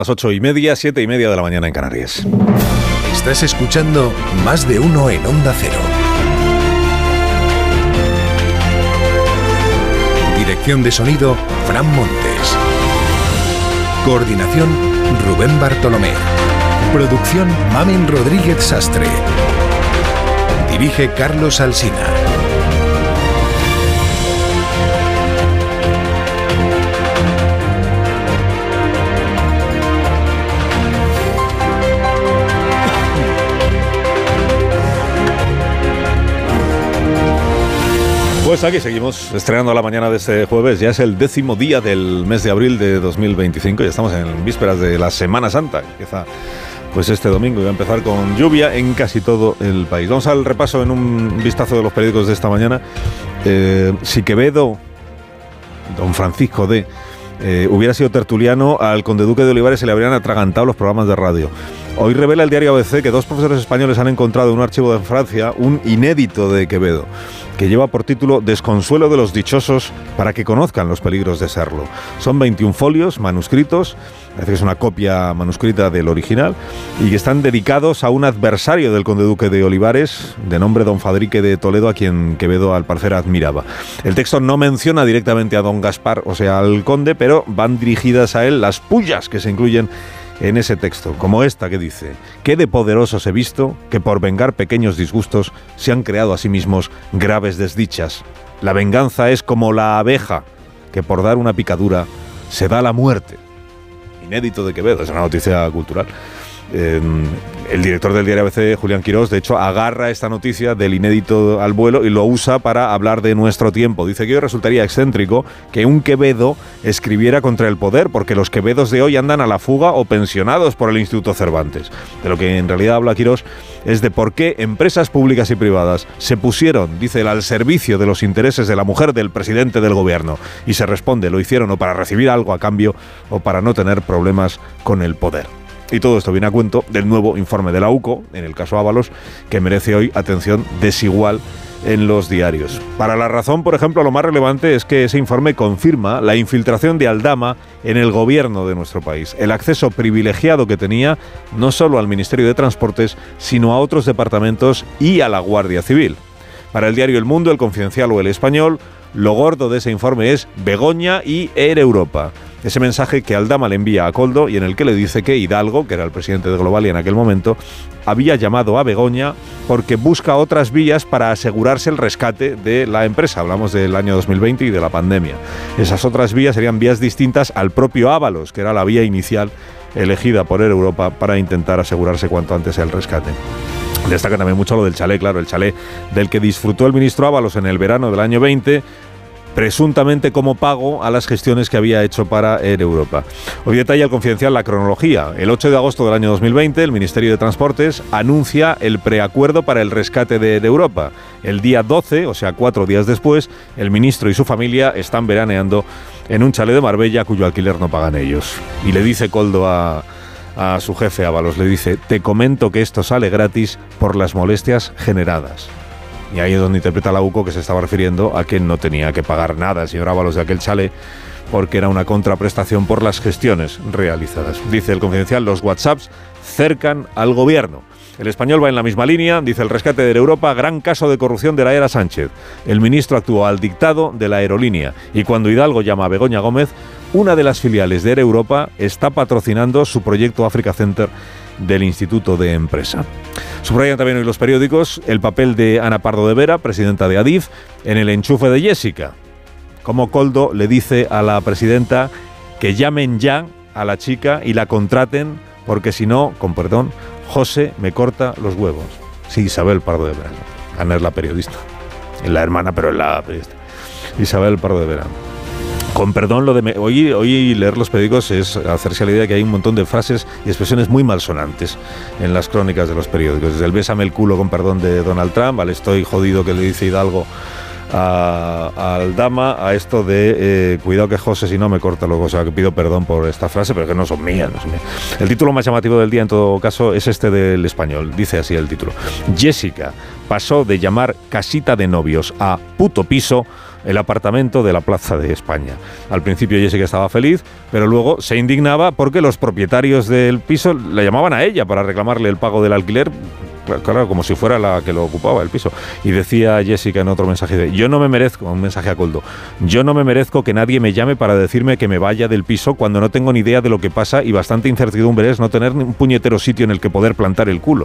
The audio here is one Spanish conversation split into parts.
Las 8:30, 7:30 de la mañana en Canarias. Estás escuchando Más de Uno en Onda Cero. Dirección de sonido, Fran Montes. Coordinación, Rubén Bartolomé. Producción, Mamen Rodríguez Sastre. Dirige Carlos Alsina. Pues aquí seguimos estrenando la mañana de este jueves. Ya es el 10º día del mes de abril de 2025. Ya estamos en vísperas de la Semana Santa. Empieza pues este domingo y va a empezar con lluvia en casi todo el país. Vamos al repaso en un vistazo de los periódicos de esta mañana. Si Quevedo, don Francisco de hubiera sido tertuliano, al conde-duque de Olivares se le habrían atragantado los programas de radio. Hoy revela el diario ABC que 2 profesores españoles han encontrado en un archivo de Francia un inédito de Quevedo, que lleva por título Desconsuelo de los dichosos para que conozcan los peligros de serlo. Son 21 folios manuscritos, parece que es una copia manuscrita del original, y que están dedicados a un adversario del conde-duque de Olivares, de nombre don Fadrique de Toledo, a quien Quevedo al parecer admiraba. El texto no menciona directamente a don Gaspar, o sea, al conde, pero van dirigidas a él las pullas que se incluyen en ese texto, como esta que dice: «Qué de poderosos he visto que por vengar pequeños disgustos se han creado a sí mismos graves desdichas. La venganza es como la abeja que por dar una picadura se da la muerte». Inédito de Quevedo, es una noticia cultural. El director del diario ABC, Julián Quirós, de hecho, agarra esta noticia del inédito al vuelo y lo usa para hablar de nuestro tiempo. Dice que hoy resultaría excéntrico que un Quevedo escribiera contra el poder, porque los Quevedos de hoy andan a la fuga o pensionados por el Instituto Cervantes. De lo que en realidad habla Quirós es de por qué empresas públicas y privadas se pusieron, dice él, al servicio de los intereses de la mujer del presidente del gobierno. Y se responde, lo hicieron o para recibir algo a cambio o para no tener problemas con el poder. Y todo esto viene a cuento del nuevo informe de la UCO, en el caso Ábalos, que merece hoy atención desigual en los diarios. Para La Razón, por ejemplo, lo más relevante es que ese informe confirma la infiltración de Aldama en el gobierno de nuestro país, el acceso privilegiado que tenía no solo al Ministerio de Transportes, sino a otros departamentos y a la Guardia Civil. Para el diario El Mundo, El Confidencial o El Español, lo gordo de ese informe es Begoña y Air Europa. Ese mensaje que Aldama le envía a Koldo y en el que le dice que Hidalgo, que era el presidente de Globalia en aquel momento, había llamado a Begoña porque busca otras vías para asegurarse el rescate de la empresa. Hablamos del año 2020 y de la pandemia. Esas otras vías serían vías distintas al propio Ábalos, que era la vía inicial elegida por Air Europa para intentar asegurarse cuanto antes el rescate. Destaca también mucho lo del chalet, claro, el chalet del que disfrutó el ministro Ábalos en el verano del año 20, presuntamente como pago a las gestiones que había hecho para Air Europa. Hoy detalla El Confidencial la cronología. El 8 de agosto del año 2020, el Ministerio de Transportes anuncia el preacuerdo para el rescate de Air Europa. El día 12, o sea, 4 días después, el ministro y su familia están veraneando en un chalet de Marbella cuyo alquiler no pagan ellos. Y le dice Koldo a su jefe Ábalos, le dice: «Te comento que esto sale gratis por las molestias generadas». Y ahí es donde interpreta la UCO que se estaba refiriendo a que no tenía que pagar nada el señor Ábalos de aquel chalet porque era una contraprestación por las gestiones realizadas. Dice El Confidencial, los WhatsApps cercan al gobierno. El Español va en la misma línea, dice el rescate de Air Europa, gran caso de corrupción de la era Sánchez. El ministro actuó al dictado de la aerolínea y cuando Hidalgo llama a Begoña Gómez, una de las filiales de Air Europa está patrocinando su proyecto Africa Center del Instituto de Empresa. Subrayan también hoy los periódicos el papel de Ana Pardo de Vera, presidenta de Adif, en el enchufe de Jessica. Como Koldo le dice a la presidenta que llamen ya a la chica y la contraten, porque si no, con perdón, José me corta los huevos. Sí, Isabel Pardo de Vera. Ana es la periodista. Es la hermana, pero es la periodista. Isabel Pardo de Vera. Con perdón, lo de hoy leer los periódicos es hacerse a la idea de que hay un montón de frases y expresiones muy malsonantes en las crónicas de los periódicos. Desde el bésame el culo con perdón de Donald Trump, al estoy jodido que le dice Hidalgo a Aldama, a esto de cuidado que José si no me corta luego, o sea que pido perdón por esta frase, pero que no son mías, no son mías. El título más llamativo del día en todo caso es este del Español, dice así el título: Jessica pasó de llamar casita de novios a puto piso el apartamento de la Plaza de España. Al principio Jessica estaba feliz, pero luego se indignaba porque los propietarios del piso la llamaban a ella para reclamarle el pago del alquiler, claro, como si fuera la que lo ocupaba el piso. Y decía Jessica en otro mensaje, yo no me merezco, un mensaje a Coldo, yo no me merezco que nadie me llame para decirme que me vaya del piso cuando no tengo ni idea de lo que pasa y bastante incertidumbre es no tener ni un puñetero sitio en el que poder plantar el culo.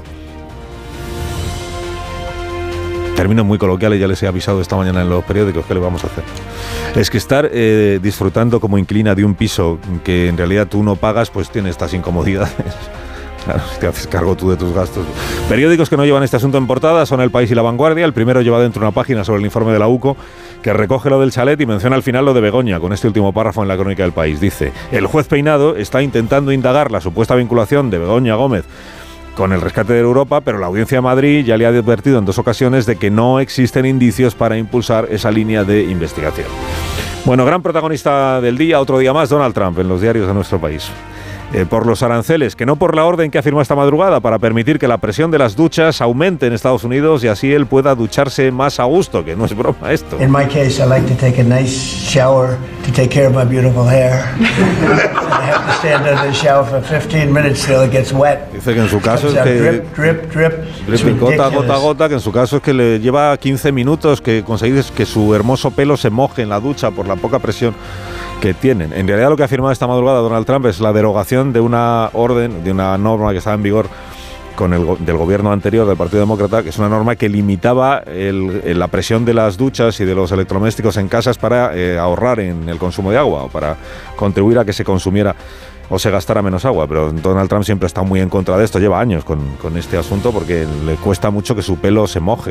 Términos muy coloquiales, ya les he avisado esta mañana en los periódicos, ¿qué le vamos a hacer? Es que estar disfrutando como inquilina de un piso que en realidad tú no pagas, pues tiene estas incomodidades. Claro, si te haces cargo tú de tus gastos. Periódicos que no llevan este asunto en portada son El País y La Vanguardia. El primero lleva dentro una página sobre el informe de la UCO que recoge lo del chalet y menciona al final lo de Begoña, con este último párrafo en la crónica del País. Dice, el juez Peinado está intentando indagar la supuesta vinculación de Begoña Gómez con el rescate de Europa, pero la Audiencia de Madrid ya le ha advertido en 2 ocasiones de que no existen indicios para impulsar esa línea de investigación. Bueno, gran protagonista del día, otro día más, Donald Trump en los diarios de nuestro país. Por los aranceles, que no por la orden que ha firmado esta madrugada para permitir que la presión de las duchas aumente en Estados Unidos y así él pueda ducharse más a gusto, que no es broma esto. In my case, I like to take a nice shower to take care of my beautiful hair. I have to stand under the shower for 15 minutes till it gets wet. Dice que en su caso es que drip, gota a gota, que en su caso es que le lleva 15 minutos que conseguir que su hermoso pelo se moje en la ducha por la poca presión que tienen. En realidad lo que ha firmado esta madrugada Donald Trump es la derogación de una orden, de una norma que estaba en vigor del gobierno anterior del Partido Demócrata, que es una norma que limitaba la presión de las duchas y de los electrodomésticos en casas para ahorrar en el consumo de agua o para contribuir a que se consumiera o se gastara menos agua. Pero Donald Trump siempre está muy en contra de esto, lleva años con este asunto porque le cuesta mucho que su pelo se moje.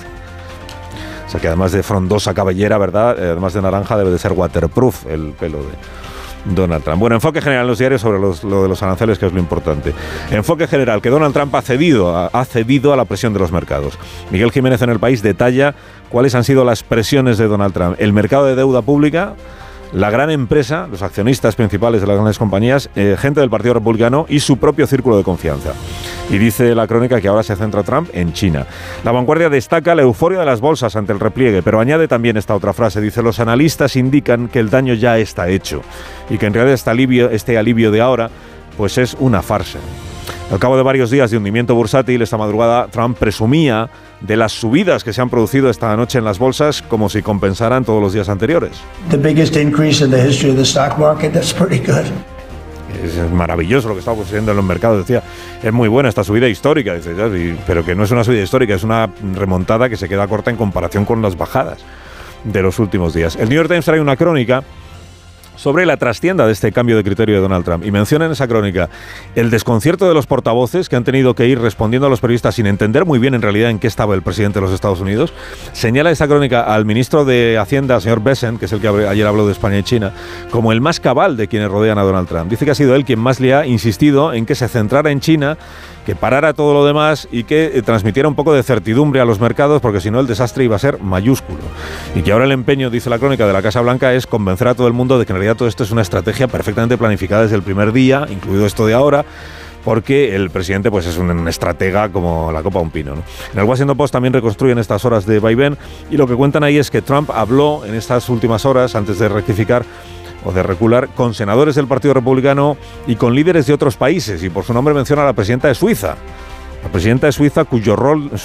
O sea que además de frondosa cabellera, ¿verdad? Además de naranja, debe de ser waterproof el pelo de Donald Trump. Bueno, enfoque general en los diarios sobre lo de los aranceles, que es lo importante. Enfoque general, que Donald Trump ha cedido a la presión de los mercados. Miguel Jiménez en El País detalla cuáles han sido las presiones de Donald Trump. El mercado de deuda pública, la gran empresa, los accionistas principales de las grandes compañías, gente del Partido Republicano y su propio círculo de confianza. Y dice la crónica que ahora se centra Trump en China. La Vanguardia destaca la euforia de las bolsas ante el repliegue, pero añade también esta otra frase. Dice, los analistas indican que el daño ya está hecho y que en realidad este alivio de ahora pues es una farsa. Al cabo de varios días de hundimiento bursátil, esta madrugada Trump presumía de las subidas que se han producido esta noche en las bolsas como si compensaran todos los días anteriores. The biggest increase in the history of the stock market, that's pretty good. Es maravilloso lo que está sucediendo en los mercados. Decía, es muy buena esta subida histórica, dice, pero que no es una subida histórica, es una remontada que se queda corta en comparación con las bajadas de los últimos días. El New York Times trae una crónica sobre la trastienda de este cambio de criterio de Donald Trump. Y menciona en esa crónica el desconcierto de los portavoces que han tenido que ir respondiendo a los periodistas sin entender muy bien en realidad en qué estaba el presidente de los Estados Unidos. Señala esta crónica al ministro de Hacienda, señor Bessent, que es el que ayer habló de España y China, como el más cabal de quienes rodean a Donald Trump. Dice que ha sido él quien más le ha insistido en que se centrara en China, que parara todo lo demás y que transmitiera un poco de certidumbre a los mercados, porque si no el desastre iba a ser mayúsculo. Y que ahora el empeño, dice la crónica, de la Casa Blanca es convencer a todo el mundo de que en realidad todo esto es una estrategia perfectamente planificada desde el primer día, incluido esto de ahora, porque el presidente pues es un estratega como la copa de un pino, ¿no? En el Washington Post también reconstruyen estas horas de vaivén y lo que cuentan ahí es que Trump habló en estas últimas horas, antes de rectificar o de recular, con senadores del Partido Republicano y con líderes de otros países, y por su nombre menciona a la presidenta de Suiza. La presidenta de Suiza, cuyos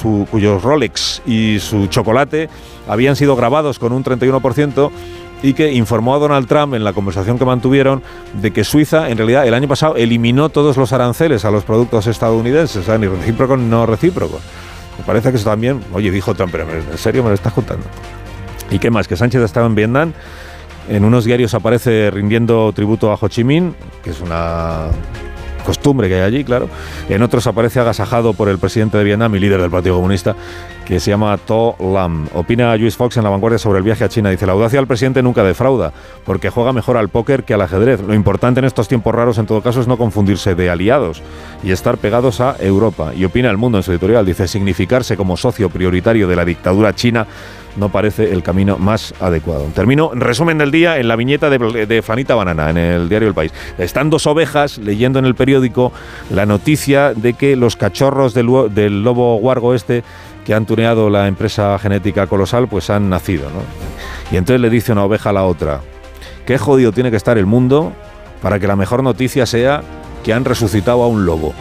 Rolex y su chocolate habían sido grabados con un 31%, y que informó a Donald Trump en la conversación que mantuvieron de que Suiza, en realidad, el año pasado eliminó todos los aranceles a los productos estadounidenses, o sea, ni recíprocos ni no recíprocos. Me parece que eso también, oye, dijo Trump, pero ¿en serio me lo estás contando? ¿Y qué más? Que Sánchez estaba en Vietnam. En unos diarios aparece rindiendo tributo a Ho Chi Minh, que es una costumbre que hay allí, claro. En otros aparece agasajado por el presidente de Vietnam y líder del Partido Comunista, que se llama To Lam. Opina Lluís Fox en La Vanguardia sobre el viaje a China. Dice, la audacia del presidente nunca defrauda, porque juega mejor al póker que al ajedrez. Lo importante en estos tiempos raros, en todo caso, es no confundirse de aliados y estar pegados a Europa. Y opina El Mundo en su editorial. Dice, significarse como socio prioritario de la dictadura china no parece el camino más adecuado. Termino, resumen del día, en la viñeta de Flanita Banana, en el diario El País. Están dos ovejas leyendo en el periódico la noticia de que los cachorros del lobo huargo que han tuneado la empresa genética Colosal, pues han nacido, ¿no? Y entonces le dice una oveja a la otra: qué jodido tiene que estar el mundo para que la mejor noticia sea que han resucitado a un lobo.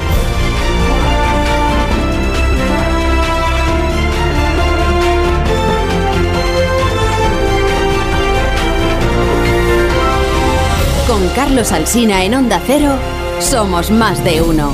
Con Carlos Alsina en Onda Cero, somos más de uno.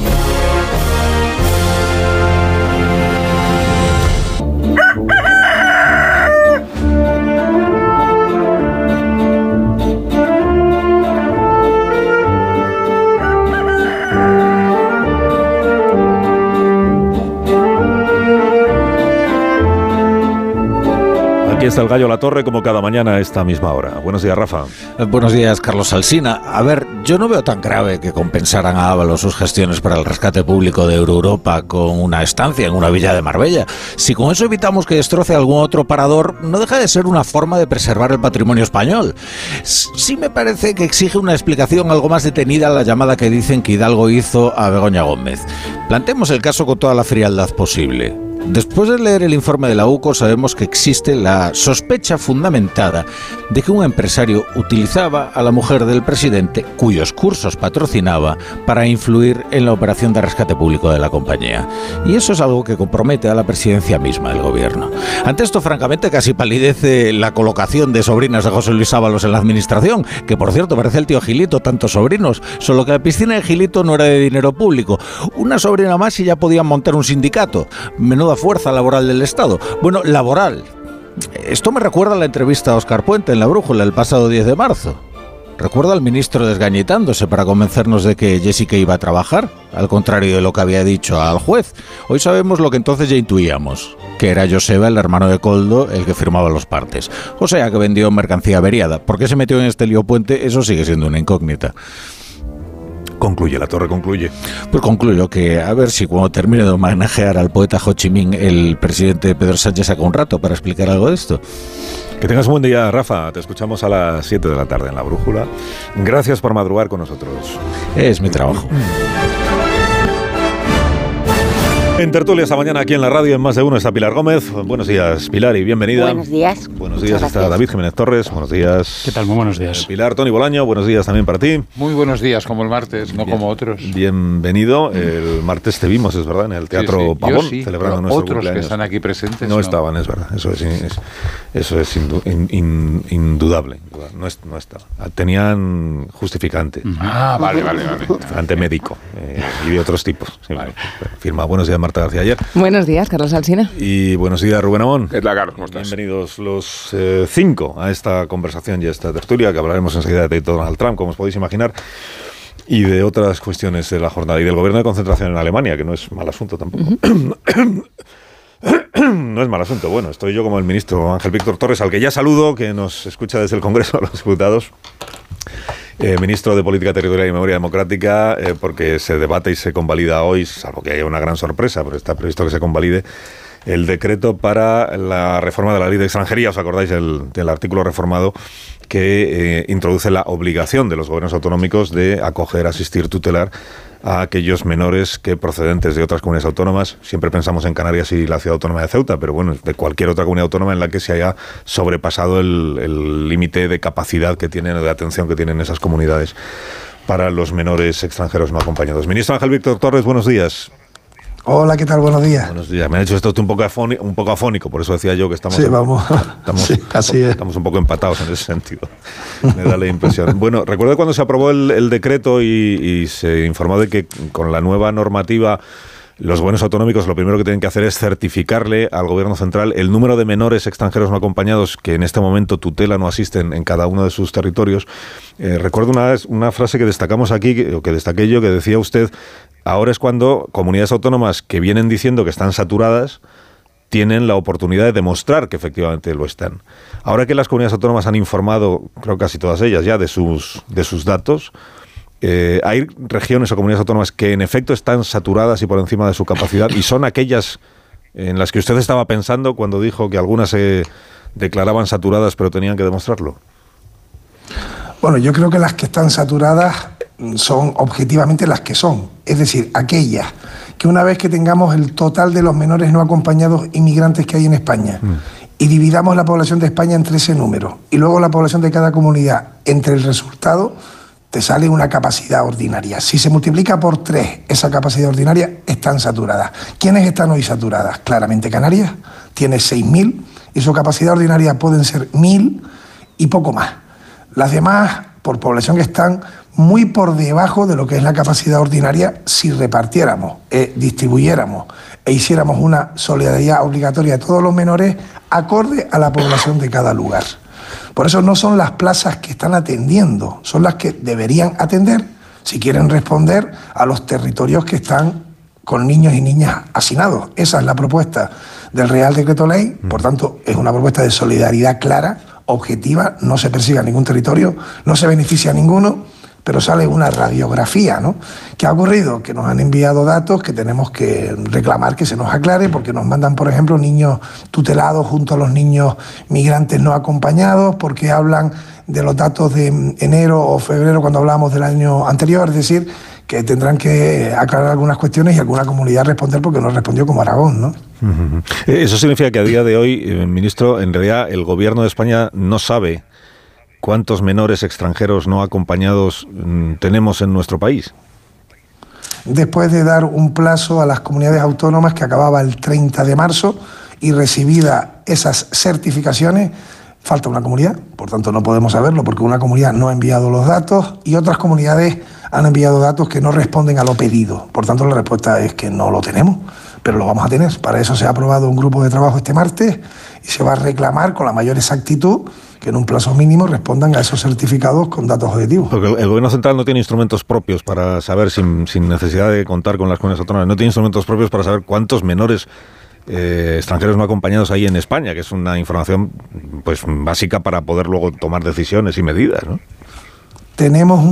Aquí está el gallo La Torre, como cada mañana a esta misma hora. Buenos días, Rafa. Buenos días, Carlos Alsina. A ver, yo no veo tan grave que compensaran a Ábalos sus gestiones para el rescate público de Europa con una estancia en una villa de Marbella. Si con eso evitamos que destroce algún otro parador, no deja de ser una forma de preservar el patrimonio español. Sí me parece que exige una explicación algo más detenida a la llamada que dicen que Hidalgo hizo a Begoña Gómez. Planteemos el caso con toda la frialdad posible. Después de leer el informe de la UCO, sabemos que existe la sospecha fundamentada de que un empresario utilizaba a la mujer del presidente, cuyos cursos patrocinaba, para influir en la operación de rescate público de la compañía. Y eso es algo que compromete a la presidencia misma del gobierno. Ante esto, francamente, casi palidece la colocación de sobrinas de José Luis Ábalos en la administración, que por cierto parece el tío Gilito, tantos sobrinos, solo que la piscina de Gilito no era de dinero público. Una sobrina más y ya podían montar un sindicato. Menuda fuerza laboral del Estado. Bueno, laboral. Esto me recuerda a la entrevista a Óscar Puente en La Brújula el pasado 10 de marzo. Recuerda al ministro desgañitándose para convencernos de que Jessica iba a trabajar, al contrario de lo que había dicho al juez. Hoy sabemos lo que entonces ya intuíamos, que era Joseba, el hermano de Koldo, el que firmaba los partes. O sea, que vendió mercancía averiada. ¿Por qué se metió en este lío Puente? Eso sigue siendo una incógnita. Concluye, La Torre concluye. Pues concluyo que a ver si cuando termine de homenajear al poeta Ho Chi Minh, el presidente Pedro Sánchez saca un rato para explicar algo de esto. Que tengas un buen día, Rafa. Te escuchamos a las 7 de la tarde en La Brújula. Gracias por madrugar con nosotros. Es mi trabajo. En tertulia esta mañana aquí en la radio en Más de Uno está Pilar Gómez. Buenos días, Pilar, y bienvenida. Buenos días. Buenos días, está David Jiménez Torres. Buenos días. ¿Qué tal? Muy buenos días. Pilar, Tony Bolaño, buenos días también para ti. Muy buenos días, como el martes, no como otros. Bienvenido. El martes te vimos, es verdad, en el Teatro Pavón, celebrando nuestro otros cumpleaños. Que están aquí presentes no estaban, es verdad. Eso es indudable. No estaba. Tenían justificante. Vale. Justificante médico y de otros tipos. Sí, vale. Firma. Buenos días, Marta García Ayer. Buenos días, Carlos Alsina. Y buenos días, Rubén Amón. ¿Qué tal, Carlos? ¿Cómo estás? Bienvenidos los 5 a esta conversación y a esta tertulia, que hablaremos enseguida de Donald Trump, como os podéis imaginar, y de otras cuestiones de la jornada y del gobierno de concentración en Alemania, que no es mal asunto tampoco. No es mal asunto. Bueno, estoy yo como el ministro Ángel Víctor Torres, al que ya saludo, que nos escucha desde el Congreso de los Diputados. Ministro de Política Territorial y Memoria Democrática, porque se debate y se convalida hoy, salvo que haya una gran sorpresa, pero está previsto que se convalide el decreto para la reforma de la ley de extranjería. ¿Os acordáis del artículo reformado que introduce la obligación de los gobiernos autonómicos de acoger, asistir, tutelar a aquellos menores que procedentes de otras comunidades autónomas? Siempre pensamos en Canarias y la ciudad autónoma de Ceuta, pero bueno, de cualquier otra comunidad autónoma en la que se haya sobrepasado el límite de capacidad que tienen o de atención que tienen esas comunidades para los menores extranjeros no acompañados. Ministro Ángel Víctor Torres, buenos días. Hola, ¿qué tal? Buenos días. Buenos días. Me ha hecho esto un poco afónico, por eso decía yo que estamos... Sí, vamos. Así es. Estamos un poco empatados en ese sentido. Me da la impresión. Bueno, recuerdo cuando se aprobó el decreto y se informó de que con la nueva normativa los gobiernos autonómicos lo primero que tienen que hacer es certificarle al gobierno central el número de menores extranjeros no acompañados que en este momento tutelan o asisten en cada uno de sus territorios. Recuerdo una frase que destacamos aquí, que destaqué yo, que decía usted: ahora es cuando comunidades autónomas que vienen diciendo que están saturadas tienen la oportunidad de demostrar que efectivamente lo están. Ahora que las comunidades autónomas han informado, creo casi todas ellas ya, de sus datos, hay regiones o comunidades autónomas que en efecto están saturadas y por encima de su capacidad, y son aquellas en las que usted estaba pensando cuando dijo que algunas se declaraban saturadas pero tenían que demostrarlo. Bueno, yo creo que las que están saturadas son objetivamente las que son, es decir, aquellas que una vez que tengamos el total de los menores no acompañados inmigrantes que hay en España y dividamos la población de España entre ese número y luego la población de cada comunidad entre el resultado, te sale una capacidad ordinaria. Si se multiplica por 3 esa capacidad ordinaria, están saturadas. ¿Quiénes están hoy saturadas? Claramente Canarias, tiene 6.000 y su capacidad ordinaria pueden ser 1.000 y poco más. Las demás, por población, están muy por debajo de lo que es la capacidad ordinaria si repartiéramos, distribuyéramos e hiciéramos una solidaridad obligatoria de todos los menores acorde a la población de cada lugar. Por eso no son las plazas que están atendiendo, son las que deberían atender si quieren responder a los territorios que están con niños y niñas hacinados. Esa es la propuesta del Real Decreto Ley, por tanto es una propuesta de solidaridad clara, objetiva, no se persigue a ningún territorio, no se beneficia a ninguno, pero sale una radiografía, ¿no? ¿Qué ha ocurrido? Que nos han enviado datos que tenemos que reclamar que se nos aclare, porque nos mandan, por ejemplo, niños tutelados junto a los niños migrantes no acompañados, porque hablan de los datos de enero o febrero cuando hablábamos del año anterior, es decir, que tendrán que aclarar algunas cuestiones y alguna comunidad responder porque no respondió como Aragón, ¿no? Eso significa que a día de hoy, ministro, en realidad el gobierno de España no sabe ¿cuántos menores extranjeros no acompañados tenemos en nuestro país? Después de dar un plazo a las comunidades autónomas que acababa el 30 de marzo y recibida esas certificaciones, falta una comunidad, por tanto no podemos saberlo porque una comunidad no ha enviado los datos y otras comunidades han enviado datos que no responden a lo pedido. Por tanto la respuesta es que no lo tenemos, pero lo vamos a tener. Para eso se ha aprobado un grupo de trabajo este martes y se va a reclamar con la mayor exactitud que en un plazo mínimo respondan a esos certificados con datos objetivos. Porque el Gobierno central no tiene instrumentos propios para saber, sin necesidad de contar con las comunidades autónomas, no tiene instrumentos propios para saber cuántos menores extranjeros no acompañados hay en España, que es una información pues básica para poder luego tomar decisiones y medidas, ¿no? Tenemos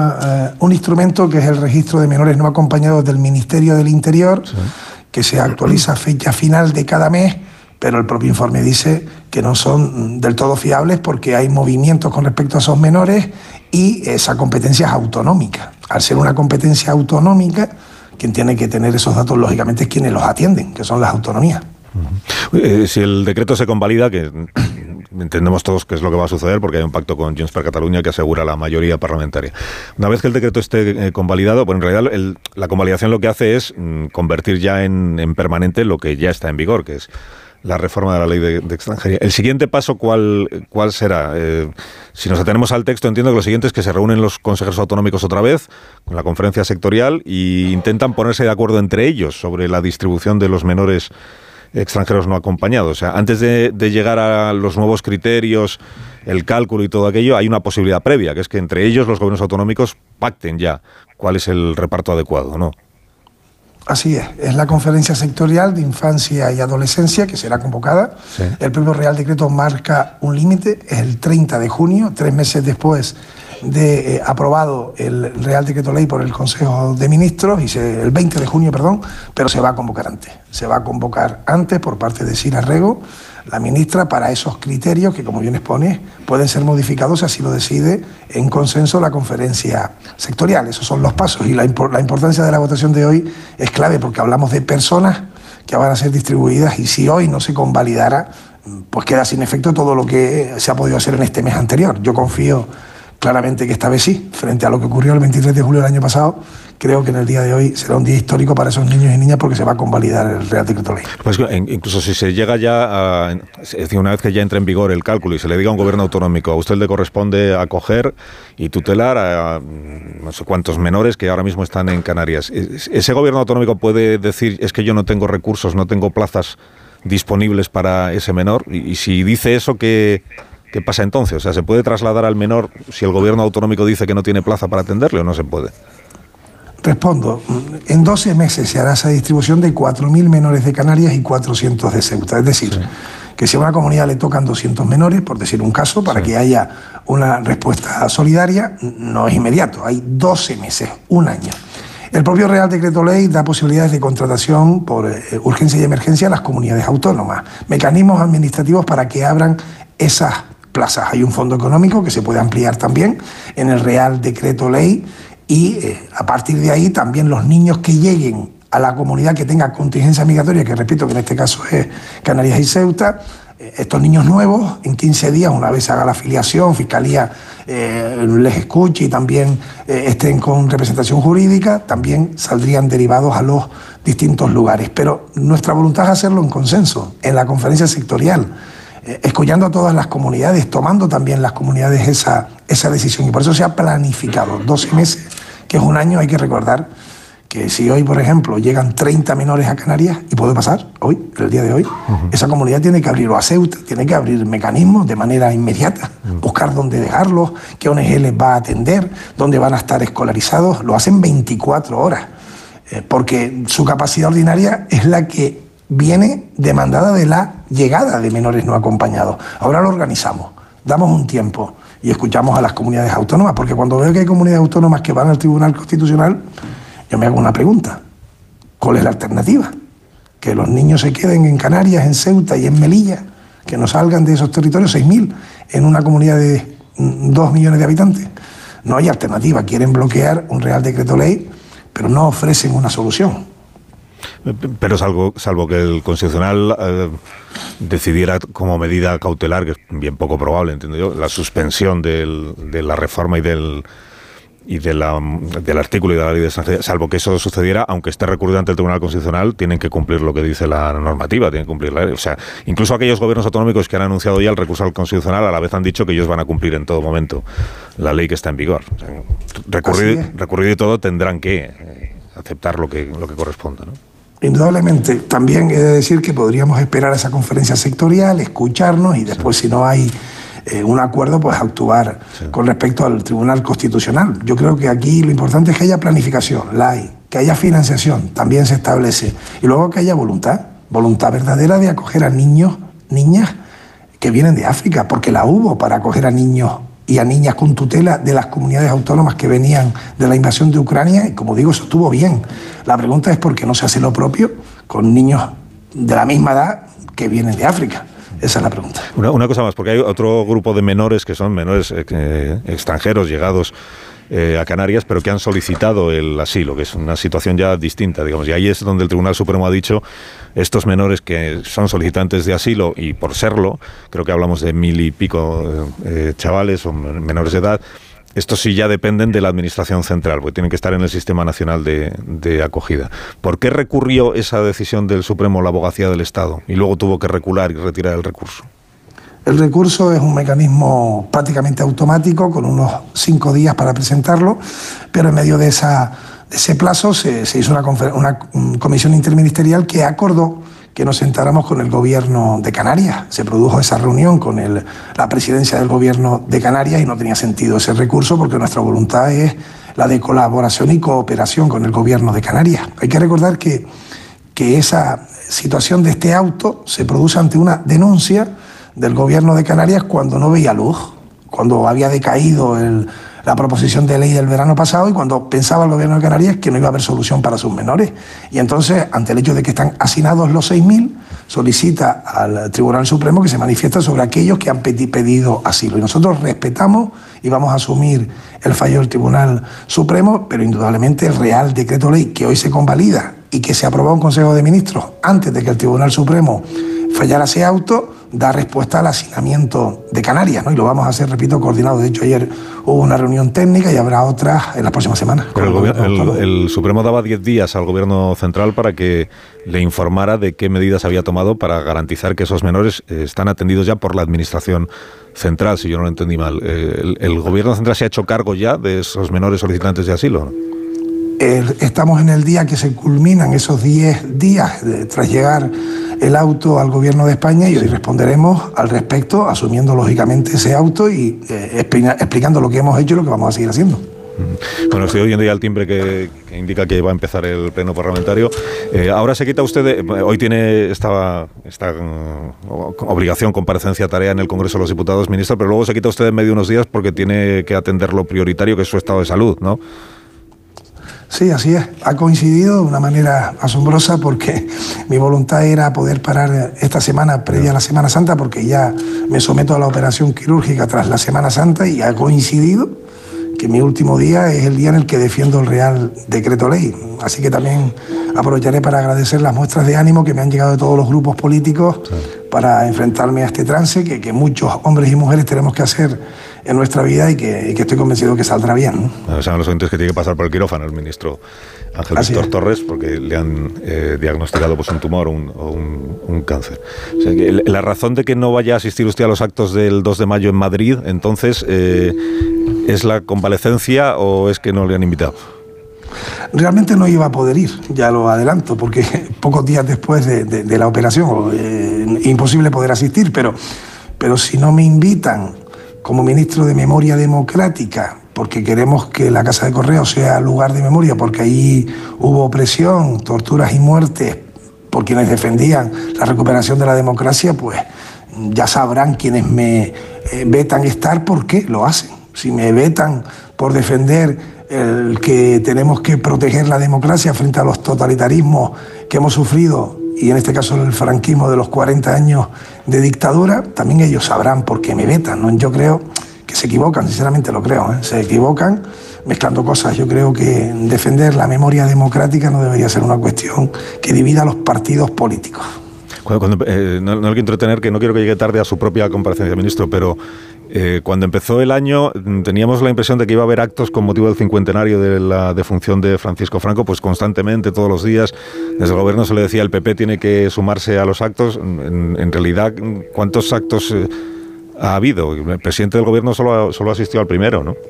un instrumento que es el registro de menores no acompañados del Ministerio del Interior, sí, que se actualiza a fecha final de cada mes, pero el propio informe dice que no son del todo fiables porque hay movimientos con respecto a esos menores y esa competencia es autonómica. Al ser una competencia autonómica, quien tiene que tener esos datos, lógicamente, es quienes los atienden, que son las autonomías. Si el decreto se convalida, que entendemos todos que es lo que va a suceder porque hay un pacto con Junts per Catalunya que asegura la mayoría parlamentaria. Una vez que el decreto esté convalidado, pues en realidad la convalidación lo que hace es convertir ya en permanente lo que ya está en vigor, que es la reforma de la ley de extranjería. El siguiente paso, ¿cuál será? Si nos atenemos al texto, entiendo que lo siguiente es que se reúnen los consejeros autonómicos otra vez con la conferencia sectorial e intentan ponerse de acuerdo entre ellos sobre la distribución de los menores extranjeros no acompañados. O sea, antes de llegar a los nuevos criterios, el cálculo y todo aquello, hay una posibilidad previa, que es que entre ellos los gobiernos autonómicos pacten ya cuál es el reparto adecuado, ¿no? Así es la conferencia sectorial de infancia y adolescencia que será convocada. Sí. El propio Real Decreto marca un límite, es el 30 de junio, 3 meses después de aprobado el Real Decreto Ley por el Consejo de Ministros, el 20 de junio, perdón, pero se va a convocar antes. Se va a convocar antes por parte de Sira Rego, la ministra, para esos criterios que, como bien expone, pueden ser modificados si así lo decide en consenso la conferencia sectorial. Esos son los pasos y la importancia de la votación de hoy es clave porque hablamos de personas que van a ser distribuidas y si hoy no se convalidara, pues queda sin efecto todo lo que se ha podido hacer en este mes anterior. Yo confío claramente que esta vez sí, frente a lo que ocurrió el 23 de julio del año pasado, creo que en el día de hoy será un día histórico para esos niños y niñas porque se va a convalidar el Real Decreto Ley. Pues incluso si se llega ya es decir, una vez que ya entre en vigor el cálculo y se le diga a un gobierno autonómico, a usted le corresponde acoger y tutelar a no sé cuántos menores que ahora mismo están en Canarias. ¿Ese gobierno autonómico puede decir, es que yo no tengo recursos, no tengo plazas disponibles para ese menor? Y si dice eso, ¿qué pasa entonces? O sea, ¿se puede trasladar al menor si el gobierno autonómico dice que no tiene plaza para atenderle o no se puede? Respondo, en 12 meses se hará esa distribución de 4.000 menores de Canarias y 400 de Ceuta. Es decir, sí, que si a una comunidad le tocan 200 menores, por decir un caso, para sí, que haya una respuesta solidaria, no es inmediato, hay 12 meses, un año. El propio Real Decreto Ley da posibilidades de contratación por urgencia y emergencia a las comunidades autónomas, mecanismos administrativos para que abran esas plazas. Hay un fondo económico que se puede ampliar también en el Real Decreto Ley y a partir de ahí también los niños que lleguen a la comunidad que tenga contingencia migratoria, que repito que en este caso es Canarias y Ceuta, estos niños nuevos, en 15 días, una vez se haga la afiliación, Fiscalía les escuche y también estén con representación jurídica, también saldrían derivados a los distintos lugares. Pero nuestra voluntad es hacerlo en consenso, en la conferencia sectorial, escuchando a todas las comunidades, tomando también las comunidades esa decisión. Y por eso se ha planificado 12 meses, que es un año. Hay que recordar que si hoy, por ejemplo, llegan 30 menores a Canarias, y puede pasar hoy, el día de hoy, esa comunidad tiene que abrir, o a Ceuta, tiene que abrir mecanismos de manera inmediata, buscar dónde dejarlos, qué ONG les va a atender, dónde van a estar escolarizados. Lo hacen 24 horas, porque su capacidad ordinaria es la que viene demandada de la llegada de menores no acompañados. Ahora lo organizamos, damos un tiempo y escuchamos a las comunidades autónomas, porque cuando veo que hay comunidades autónomas que van al Tribunal Constitucional, yo me hago una pregunta: ¿cuál es la alternativa? ¿Que los niños se queden en Canarias, en Ceuta y en Melilla? ¿Que no salgan de esos territorios 6.000 en una comunidad de 2 millones de habitantes? No hay alternativa. Quieren bloquear un Real Decreto Ley, pero no ofrecen una solución. Pero salvo que el Constitucional decidiera como medida cautelar, que es bien poco probable, entiendo yo, la suspensión de la reforma y del artículo y de la ley de extranjería, salvo que eso sucediera, aunque esté recurrido ante el Tribunal Constitucional, tienen que cumplir lo que dice la normativa, tienen que cumplir la ley. O sea, incluso aquellos gobiernos autonómicos que han anunciado ya el recurso al Constitucional, a la vez han dicho que ellos van a cumplir en todo momento la ley que está en vigor. O sea, recurrido y todo, tendrán que aceptar lo que corresponda, ¿no? Indudablemente. También he de decir que podríamos esperar a esa conferencia sectorial, escucharnos y después, si no hay un acuerdo, pues actuar con respecto al Tribunal Constitucional. Yo creo que aquí lo importante es que haya planificación, la hay, que haya financiación, también se establece, y luego que haya voluntad verdadera de acoger a niños, niñas que vienen de África, porque la hubo para acoger a niños y a niñas con tutela de las comunidades autónomas que venían de la invasión de Ucrania, y como digo, eso estuvo bien. La pregunta es por qué no se hace lo propio con niños de la misma edad que vienen de África. Esa es la pregunta. Una cosa más, porque hay otro grupo de menores que son menores extranjeros llegados a Canarias, pero que han solicitado el asilo, que es una situación ya distinta, digamos, y ahí es donde el Tribunal Supremo ha dicho: estos menores que son solicitantes de asilo, y por serlo, creo que hablamos de 1.000 y pico chavales o menores de edad, estos sí ya dependen de la Administración Central, porque tienen que estar en el Sistema Nacional de Acogida. ¿Por qué recurrió esa decisión del Supremo la Abogacía del Estado y luego tuvo que recular y retirar el recurso? El recurso es un mecanismo prácticamente automático, con unos 5 días para presentarlo, pero en medio de ese plazo se hizo una comisión interministerial que acordó que nos sentáramos con el Gobierno de Canarias. Se produjo esa reunión con la presidencia del Gobierno de Canarias y no tenía sentido ese recurso, porque nuestra voluntad es la de colaboración y cooperación con el Gobierno de Canarias. Hay que recordar que esa situación de este auto se produce ante una denuncia del Gobierno de Canarias cuando no veía luz, cuando había decaído la proposición de ley del verano pasado y cuando pensaba el Gobierno de Canarias que no iba a haber solución para sus menores. Y entonces, ante el hecho de que están hacinados los 6.000, solicita al Tribunal Supremo que se manifieste sobre aquellos que han pedido asilo. Y nosotros respetamos y vamos a asumir el fallo del Tribunal Supremo, pero indudablemente el Real Decreto Ley que hoy se convalida y que se aprobó en Consejo de Ministros antes de que el Tribunal Supremo fallara ese auto, da respuesta al hacinamiento de Canarias, ¿no? Y lo vamos a hacer, repito, coordinado. De hecho, ayer hubo una reunión técnica y habrá otras en las próximas semanas. Pero el Supremo daba 10 días al Gobierno Central para que le informara de qué medidas había tomado para garantizar que esos menores están atendidos ya por la Administración Central, si yo no lo entendí mal. ¿El Gobierno Central se ha hecho cargo ya de esos menores solicitantes de asilo, ¿no? Estamos en el día que se culminan esos 10 días tras llegar el auto al Gobierno de España, y hoy responderemos al respecto, asumiendo lógicamente ese auto y explicando lo que hemos hecho y lo que vamos a seguir haciendo. Bueno, estoy oyendo ya el timbre que indica que va a empezar el pleno parlamentario. Ahora se quita usted, hoy tiene esta obligación, comparecencia, tarea en el Congreso de los Diputados, ministro, pero luego se quita usted en medio de unos días porque tiene que atender lo prioritario, que es su estado de salud, ¿no? Sí, así es. Ha coincidido de una manera asombrosa, porque mi voluntad era poder parar esta semana previa a la Semana Santa, porque ya me someto a la operación quirúrgica tras la Semana Santa, y ha coincidido que mi último día es el día en el que defiendo el Real Decreto Ley. Así que también aprovecharé para agradecer las muestras de ánimo que me han llegado de todos los grupos políticos para enfrentarme a este trance que muchos hombres y mujeres tenemos que hacer en nuestra vida y que estoy convencido que saldrá bien, ¿no? Bueno, saben los oyentes que tiene que pasar por el quirófano el ministro Ángel Víctor Torres, porque le han diagnosticado pues un tumor o un cáncer. O sea, que la razón de que no vaya a asistir usted a los actos del 2 de mayo en Madrid, entonces, ¿es la convalecencia o es que no le han invitado? Realmente no iba a poder ir, ya lo adelanto, porque pocos días después de la operación, imposible poder asistir, pero si no me invitan como ministro de Memoria Democrática, porque queremos que la Casa de Correos sea lugar de memoria, porque ahí hubo opresión, torturas y muertes por quienes defendían la recuperación de la democracia, pues ya sabrán quienes me vetan estar por qué lo hacen. Si me vetan por defender el que tenemos que proteger la democracia frente a los totalitarismos que hemos sufrido, y en este caso el franquismo de los 40 años de dictadura, también ellos sabrán por qué me vetan, ¿no? Yo creo que se equivocan, sinceramente lo creo, ¿eh? Se equivocan mezclando cosas. Yo creo que defender la memoria democrática no debería ser una cuestión que divida a los partidos políticos. No le quiero entretener, que no quiero que llegue tarde a su propia comparecencia, ministro, pero cuando empezó el año teníamos la impresión de que iba a haber actos con motivo del cincuentenario de la defunción de Francisco Franco, pues constantemente, todos los días. Desde el gobierno se le decía, el PP tiene que sumarse a los actos. En realidad, ¿cuántos actos ha habido? El presidente del gobierno solo asistió al primero, ¿no?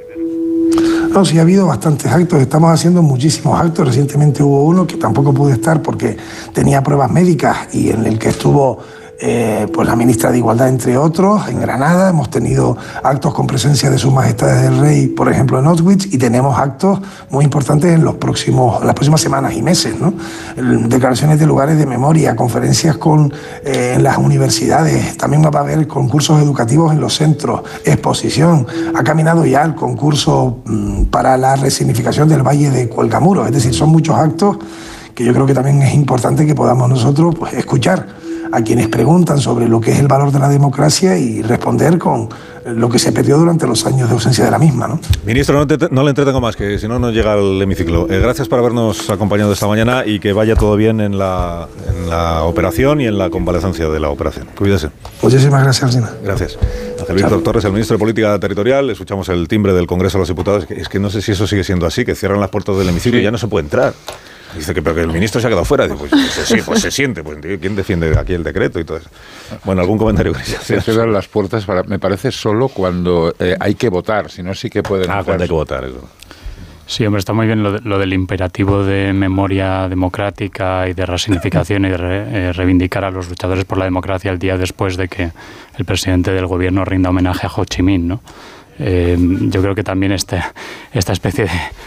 No, sí ha habido bastantes actos, estamos haciendo muchísimos actos. Recientemente hubo uno que tampoco pude estar porque tenía pruebas médicas y en el que estuvo pues la ministra de Igualdad, entre otros, en Granada. Hemos tenido actos con presencia de Sus Majestades del Rey, por ejemplo, en Auschwitz, y tenemos actos muy importantes en las próximas semanas y meses, ¿no? Declaraciones de lugares de memoria, conferencias en las universidades, también va a haber concursos educativos en los centros, exposición. Ha caminado ya el concurso para la resignificación del Valle de Cuelgamuros. Es decir, son muchos actos que yo creo que también es importante que podamos nosotros pues escuchar a quienes preguntan sobre lo que es el valor de la democracia y responder con lo que se perdió durante los años de ausencia de la misma, ¿no? Ministro, no le entretengo más, que si no nos llega al hemiciclo. Gracias por habernos acompañado esta mañana y que vaya todo bien en la operación y en la convalecencia de la operación. Cuídese. Muchísimas gracias, Alsina. Gracias. Ángel Víctor Torres, el ministro de Política Territorial. Escuchamos el timbre del Congreso de los Diputados. Es que no sé si eso sigue siendo así, que cierran las puertas del hemiciclo y ya no se puede entrar. Dice que, pero que el ministro se ha quedado fuera. Digo, pues se siente. Pues, ¿quién defiende aquí el decreto y todo eso? Bueno, ¿algún comentario que se cierran las puertas, me parece, solo cuando hay que votar. Si no, sí que pueden cuando hay que votar, eso. Sí, hombre, está muy bien lo del imperativo de memoria democrática y de resignificación y de reivindicar a los luchadores por la democracia el día después de que el presidente del gobierno rinda homenaje a Ho Chi Minh, ¿no? Yo creo que también esta especie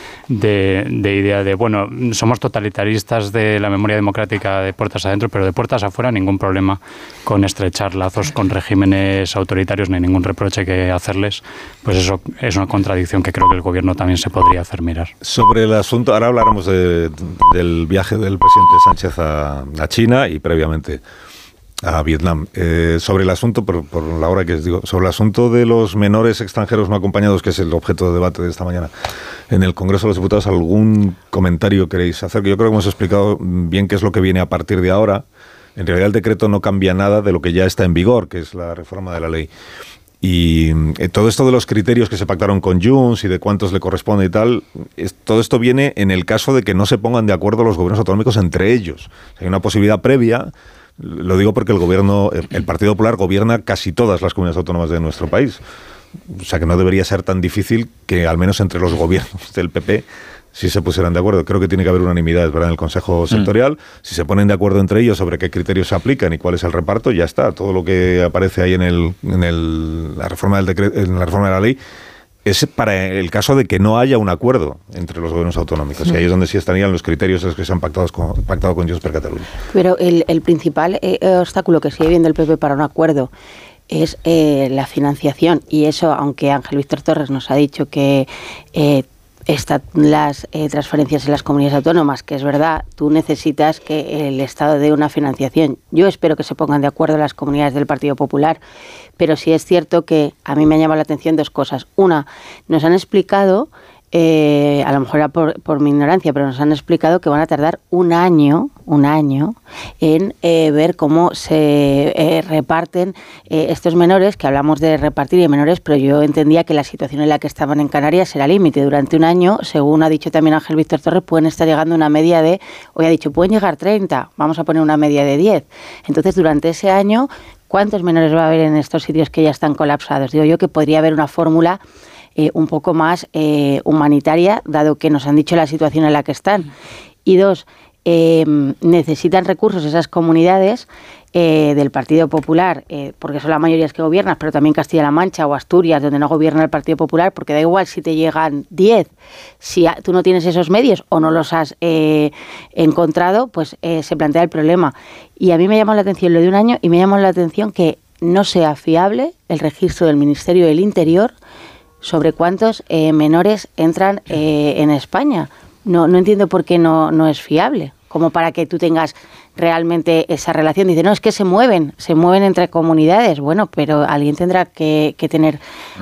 de idea de, bueno, somos totalitaristas de la memoria democrática de puertas adentro, pero de puertas afuera ningún problema con estrechar lazos con regímenes autoritarios, ni ningún reproche que hacerles, pues eso es una contradicción que creo que el gobierno también se podría hacer mirar. Sobre el asunto, ahora hablaremos del viaje del presidente Sánchez a China y previamente a Vietnam. Sobre el asunto, por la hora que os digo, sobre el asunto de los menores extranjeros no acompañados, que es el objeto de debate de esta mañana en el Congreso de los Diputados, ¿algún comentario queréis hacer? Yo creo que hemos explicado bien qué es lo que viene a partir de ahora. En realidad el decreto no cambia nada de lo que ya está en vigor, que es la reforma de la ley. Y todo esto de los criterios que se pactaron con Junts y de cuántos le corresponde y tal, todo esto viene en el caso de que no se pongan de acuerdo los gobiernos autonómicos entre ellos. Hay una posibilidad previa. Lo digo porque el Partido Popular gobierna casi todas las comunidades autónomas de nuestro país. O sea que no debería ser tan difícil que al menos entre los gobiernos del PP sí se pusieran de acuerdo. Creo que tiene que haber unanimidad, ¿verdad?, en el Consejo Sectorial. Si se ponen de acuerdo entre ellos sobre qué criterios se aplican y cuál es el reparto, ya está. Todo lo que aparece ahí en la reforma del decreto, en la reforma de la ley, es para el caso de que no haya un acuerdo entre los gobiernos autonómicos. Y ahí es donde sí estarían los criterios que se han pactado con Junts per Catalunya. Pero el principal obstáculo que sigue viendo el PP para un acuerdo es la financiación. Y eso, aunque Ángel Víctor Torres nos ha dicho que las transferencias en las comunidades autónomas, que es verdad, tú necesitas que el Estado dé una financiación. Yo espero que se pongan de acuerdo las comunidades del Partido Popular, pero sí es cierto que a mí me ha llamado la atención dos cosas. Una, nos han explicado, a lo mejor era por mi ignorancia, pero nos han explicado que van a tardar un año un año en ver cómo se reparten estos menores, que hablamos de repartir de menores, pero yo entendía que la situación en la que estaban en Canarias era límite. Durante un año, según ha dicho también Ángel Víctor Torres, pueden estar llegando a una media de, hoy ha dicho, pueden llegar 30, vamos a poner una media de 10. Entonces, durante ese año, ¿cuántos menores va a haber en estos sitios que ya están colapsados? Digo yo que podría haber una fórmula un poco más humanitaria, dado que nos han dicho la situación en la que están. Y dos, necesitan recursos esas comunidades del Partido Popular, porque son las mayorías que gobiernan, pero también Castilla-La Mancha o Asturias, donde no gobierna el Partido Popular, porque da igual si te llegan 10, si tú no tienes esos medios o no los has encontrado, pues se plantea el problema. Y a mí me llamó la atención lo de un año, y me llamó la atención que no sea fiable el registro del Ministerio del Interior sobre cuántos menores entran en España. No entiendo por qué no es fiable, como para que tú tengas realmente esa relación. Dice, no, es que se mueven entre comunidades. Bueno, pero alguien tendrá que tener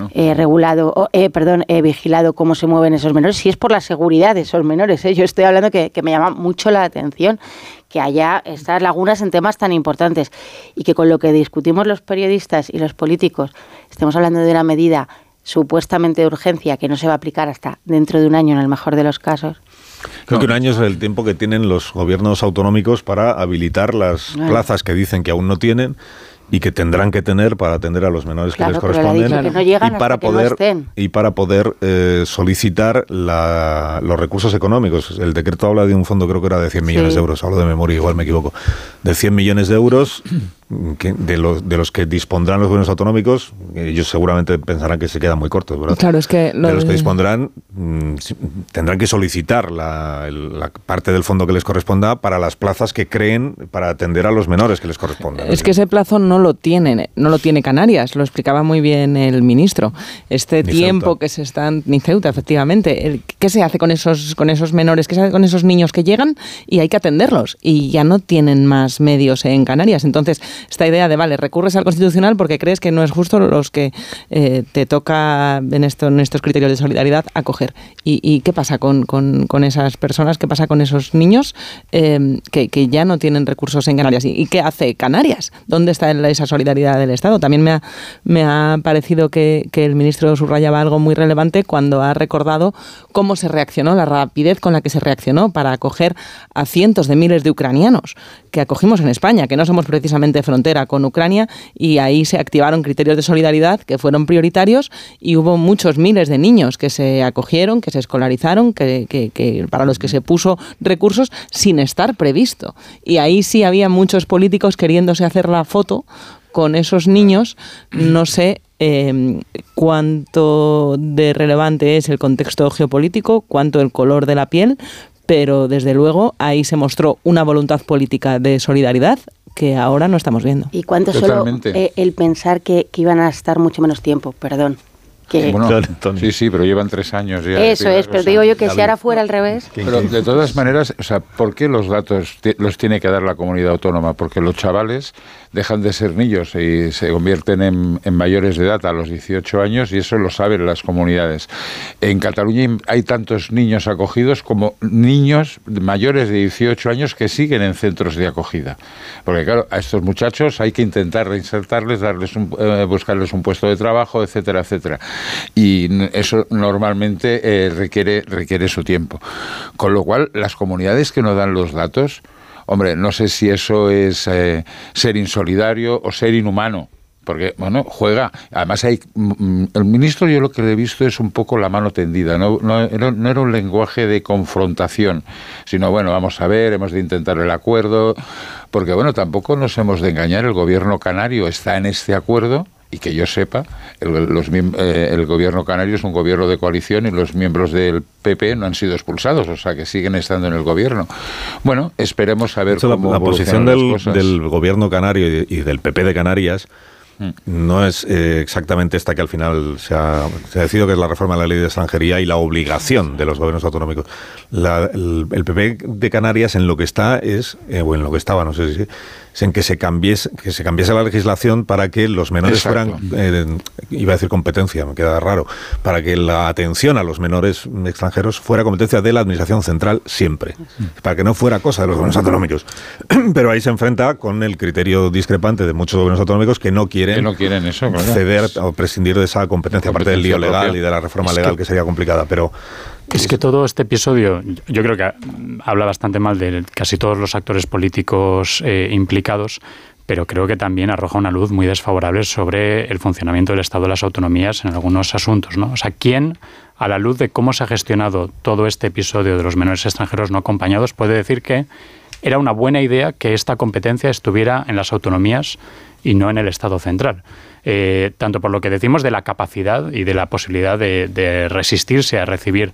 vigilado cómo se mueven esos menores, si es por la seguridad de esos menores. Yo estoy hablando que me llama mucho la atención que haya estas lagunas en temas tan importantes y que con lo que discutimos los periodistas y los políticos estemos hablando de una medida supuestamente de urgencia que no se va a aplicar hasta dentro de un año en el mejor de los casos. Creo que un año es el tiempo que tienen los gobiernos autonómicos para habilitar las plazas que dicen que aún no tienen y que tendrán que tener para atender a los menores que les corresponden, y para poder solicitar los recursos económicos. El decreto habla de un fondo, creo que era de 100 millones de euros, hablo de memoria, igual me equivoco, de 100 millones de euros de los que dispondrán los gobiernos autonómicos. Ellos seguramente pensarán que se quedan muy cortos, ¿verdad? Claro, es que de los que dispondrán tendrán que solicitar la parte del fondo que les corresponda para las plazas que creen para atender a los menores que les correspondan. Es que ese plazo no lo tiene Canarias, lo explicaba muy bien el ministro. Este ni tiempo Ceuta. Que se están, ni Ceuta, efectivamente. ¿Qué se hace con esos menores? ¿Qué se hace con esos niños que llegan y hay que atenderlos? Y ya no tienen más medios en Canarias. Entonces, esta idea de, vale, recurres al Constitucional porque crees que no es justo los que te toca en estos criterios de solidaridad acoger. ¿Y qué pasa con esas personas? ¿Qué pasa con esos niños que ya no tienen recursos en Canarias? ¿Y qué hace Canarias? ¿Dónde está esa solidaridad del Estado? También me ha parecido que el ministro subrayaba algo muy relevante cuando ha recordado cómo se reaccionó, la rapidez con la que se reaccionó para acoger a cientos de miles de ucranianos que acogimos en España, que no somos precisamente frontera con Ucrania, y ahí se activaron criterios de solidaridad que fueron prioritarios y hubo muchos miles de niños que se acogieron, que se escolarizaron, que para los que se puso recursos sin estar previsto. Y ahí sí había muchos políticos queriéndose hacer la foto con esos niños. No sé cuánto de relevante es el contexto geopolítico, cuánto el color de la piel, pero desde luego ahí se mostró una voluntad política de solidaridad que ahora no estamos viendo. ¿Y cuánto solo el pensar que iban a estar mucho menos tiempo? Perdón. Sí, pero llevan 3 años ya. Eso es, pero te digo yo que si ahora fuera al revés. Pero de todas maneras, o sea, ¿por qué los datos los tiene que dar la comunidad autónoma? Porque los chavales dejan de ser niños y se convierten en mayores de edad a los 18 años y eso lo saben las comunidades. En Cataluña hay tantos niños acogidos como niños mayores de 18 años que siguen en centros de acogida. Porque claro, a estos muchachos hay que intentar reinsertarles, buscarles un puesto de trabajo, etcétera, etcétera. Y eso normalmente requiere su tiempo. Con lo cual, las comunidades que no dan los datos, hombre, no sé si eso es ser insolidario o ser inhumano. Porque, bueno, juega. Además, el ministro, yo lo que le he visto es un poco la mano tendida. No era un lenguaje de confrontación, sino, bueno, vamos a ver, hemos de intentar el acuerdo. Porque, bueno, tampoco nos hemos de engañar. El gobierno canario está en este acuerdo. Y que yo sepa, el gobierno canario es un gobierno de coalición y los miembros del PP no han sido expulsados, o sea que siguen estando en el gobierno. Bueno, esperemos a ver cómo la posición del gobierno canario y del PP de Canarias no es exactamente esta que al final se ha decidido, que es la reforma de la ley de extranjería y la obligación de los gobiernos autonómicos. El PP de Canarias en lo que está es, o en lo que estaba, no sé si es en que se cambiese la legislación para que los menores fueran, iba a decir competencia, me queda raro, para que la atención a los menores extranjeros fuera competencia de la Administración Central siempre, para que no fuera cosa de los gobiernos autonómicos. Pero ahí se enfrenta con el criterio discrepante de muchos gobiernos autonómicos que no quieren eso, claro, ceder o prescindir de esa competencia, aparte del lío legal y de la reforma legal que sería complicada, pero... Es que todo este episodio, yo creo que habla bastante mal de casi todos los actores políticos implicados, pero creo que también arroja una luz muy desfavorable sobre el funcionamiento del Estado de las autonomías en algunos asuntos, ¿no? O sea, ¿quién, a la luz de cómo se ha gestionado todo este episodio de los menores extranjeros no acompañados, puede decir que era una buena idea que esta competencia estuviera en las autonomías y no en el Estado central? Tanto por lo que decimos de la capacidad y de la posibilidad de resistirse a recibir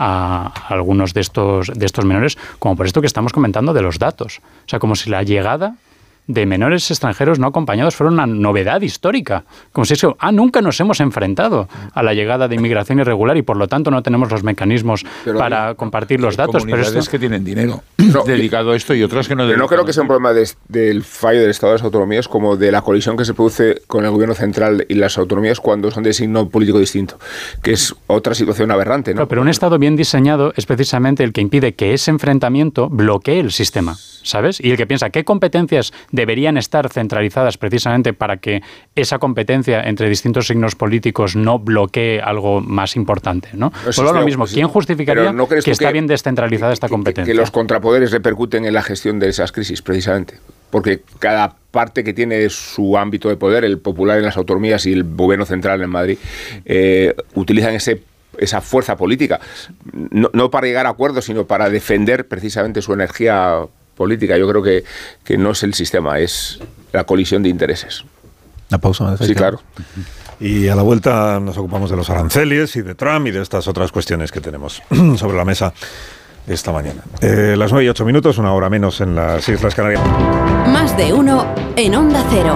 a algunos de estos menores, como por esto que estamos comentando de los datos. O sea, como si la llegada de menores extranjeros no acompañados fuera una novedad histórica. Como si eso, nunca nos hemos enfrentado a la llegada de inmigración irregular y por lo tanto no tenemos los mecanismos para compartir los datos. Pero esto... que tienen dinero dedicado a esto y otras que no. Pero no creo que sea un problema del fallo del Estado de las autonomías, como de la colisión que se produce con el gobierno central y las autonomías cuando son de signo político distinto, que es otra situación aberrante, ¿no? Claro, pero un Estado bien diseñado es precisamente el que impide que ese enfrentamiento bloquee el sistema, ¿sabes? Y el que piensa qué competencias deberían estar centralizadas precisamente para que esa competencia entre distintos signos políticos no bloquee algo más importante, ¿no? Solo lo mismo, ¿quién justificaría que está bien descentralizada esta competencia? Que los contrapoderes repercuten en la gestión de esas crisis, precisamente. Porque cada parte que tiene su ámbito de poder, el popular en las autonomías y el gobierno central en Madrid, utilizan esa fuerza política, no para llegar a acuerdos, sino para defender precisamente su energía política. Yo creo que no es el sistema, es la colisión de intereses. ¿Una pausa? ¿Me decís? Sí, claro. Y a la vuelta nos ocupamos de los aranceles y de Trump y de estas otras cuestiones que tenemos sobre la mesa esta mañana. Las 9:08, una hora menos en las Islas Canarias. Más de uno en Onda Cero.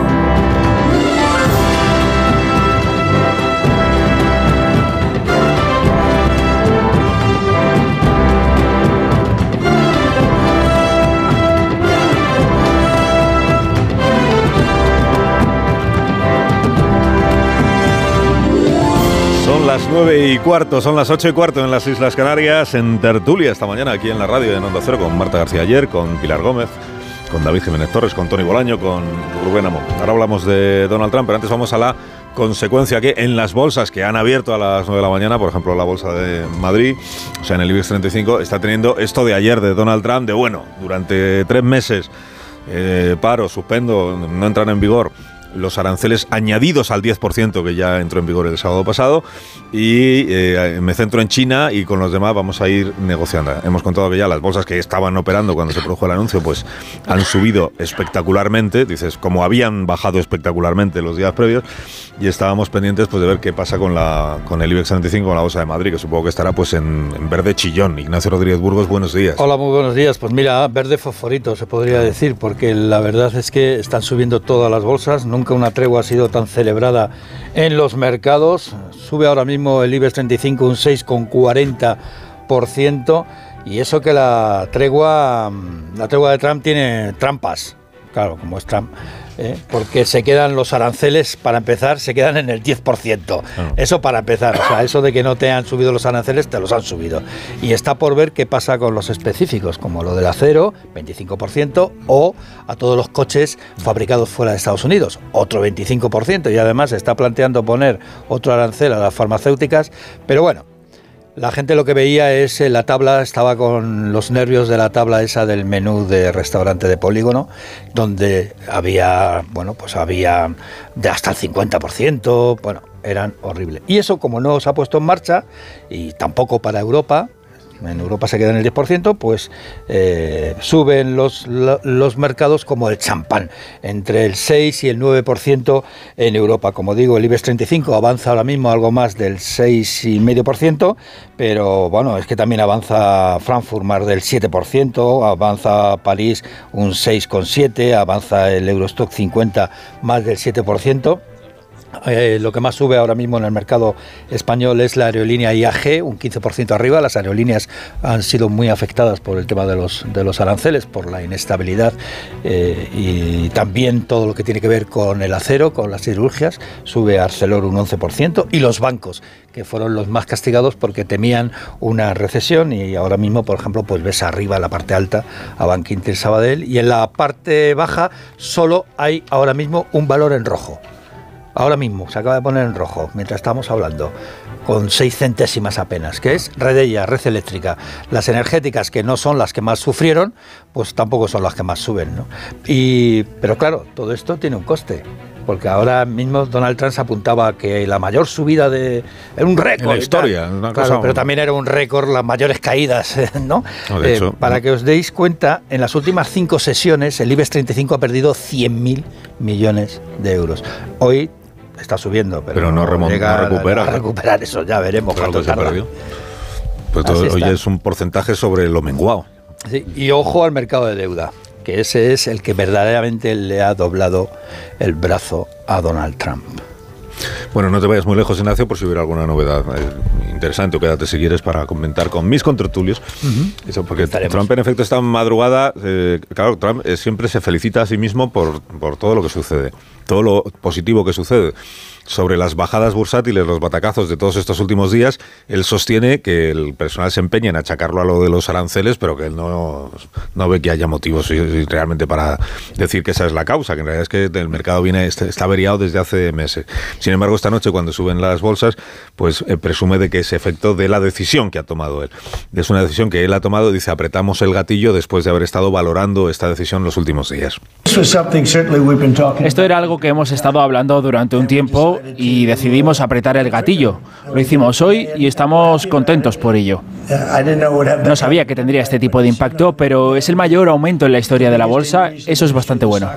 Las 9:15, son las 8:15 en las Islas Canarias, en tertulia esta mañana aquí en la radio en Onda Cero con Marta García Ayer, con Pilar Gómez, con David Jiménez Torres, con Tony Bolaño, con Rubén Amón. Ahora hablamos de Donald Trump, pero antes vamos a la consecuencia que en las bolsas que han abierto a las 9 de la mañana, por ejemplo la bolsa de Madrid, o sea en el IBEX 35, está teniendo esto de ayer de Donald Trump, de bueno, durante 3 meses, paro, suspendo, no entran en vigor los aranceles añadidos al 10% que ya entró en vigor el sábado pasado y me centro en China y con los demás vamos a ir negociando. Hemos contado que ya las bolsas que estaban operando cuando se produjo el anuncio pues han subido espectacularmente, dices, como habían bajado espectacularmente los días previos, y estábamos pendientes pues de ver qué pasa con el IBEX 35, con la bolsa de Madrid, que supongo que estará pues en verde chillón. Ignacio Rodríguez Burgos, buenos días. Hola, muy buenos días. Pues mira, verde fosforito se podría decir, porque la verdad es que están subiendo todas las bolsas. Nunca una tregua ha sido tan celebrada en los mercados. Sube ahora mismo el IBEX 35 un 6,40%, y eso que la tregua de Trump tiene trampas, claro, como es Trump, porque se quedan los aranceles, para empezar, se quedan en el 10%. Eso para empezar, o sea, eso de que no te han subido los aranceles, te los han subido. Y está por ver qué pasa con los específicos, como lo del acero, 25%, o a todos los coches fabricados fuera de Estados Unidos, otro 25%, y además se está planteando poner otro arancel a las farmacéuticas, pero bueno, la gente lo que veía es la tabla, estaba con los nervios de la tabla esa del menú de restaurante de Polígono, donde había de hasta el 50%, bueno, eran horribles. Y eso, como no se ha puesto en marcha, y tampoco para Europa, en Europa se queda en el 10%, pues suben los mercados como el champán, entre el 6 y el 9% en Europa. Como digo, el IBEX 35 avanza ahora mismo algo más del 6,5%, pero bueno, es que también avanza Frankfurt más del 7%, avanza París un 6,7%, avanza el Eurostock 50 más del 7%. Lo que más sube ahora mismo en el mercado español es la aerolínea IAG, un 15% arriba. Las aerolíneas han sido muy afectadas por el tema de los aranceles, por la inestabilidad y también todo lo que tiene que ver con el acero, con las siderurgias. Sube Arcelor un 11%, y los bancos, que fueron los más castigados porque temían una recesión, y ahora mismo, por ejemplo, pues ves arriba en la parte alta a Bankinter, Sabadell, y en la parte baja solo hay ahora mismo un valor en rojo. Ahora mismo se acaba de poner en rojo, mientras estamos hablando, con 6 centésimas apenas, que es Redella, Red Eléctrica. Las energéticas, que no son las que más sufrieron, pues tampoco son las que más suben, ¿no? Pero claro, todo esto tiene un coste. Porque ahora mismo Donald Trump se apuntaba que la mayor subida era un récord. En la historia. Una cosa, pero también era un récord las mayores caídas, ¿no? De hecho, para que os deis cuenta, en las últimas 5 sesiones el IBEX 35 ha perdido 100.000 millones de euros. Hoy está subiendo, pero no recupera. A recuperar eso, ya veremos cuánto tarda. Pues hoy es un porcentaje sobre lo menguado. Sí, y ojo al mercado de deuda, que ese es el que verdaderamente le ha doblado el brazo a Donald Trump. Bueno, no te vayas muy lejos, Ignacio, por si hubiera alguna novedad interesante, o quédate si quieres para comentar con mis contertulios. Eso, porque Trump, en efecto, esta madrugada, claro, Trump siempre se felicita a sí mismo por todo lo que sucede, todo lo positivo que sucede. Sobre las bajadas bursátiles, los batacazos de todos estos últimos días, él sostiene que el personal se empeña en achacarlo a lo de los aranceles, pero que él no ve que haya motivos realmente para decir que esa es la causa, que en realidad es que el mercado está averiado desde hace meses. Sin embargo, esta noche, cuando suben las bolsas, pues presume de que es efecto de la decisión que ha tomado él. Es una decisión que él ha tomado, dice, apretamos el gatillo después de haber estado valorando esta decisión los últimos días. Esto era algo que hemos estado hablando durante un tiempo y decidimos apretar el gatillo. Lo hicimos hoy y estamos contentos por ello. No sabía que tendría este tipo de impacto, pero es el mayor aumento en la historia de la bolsa. Eso es bastante bueno.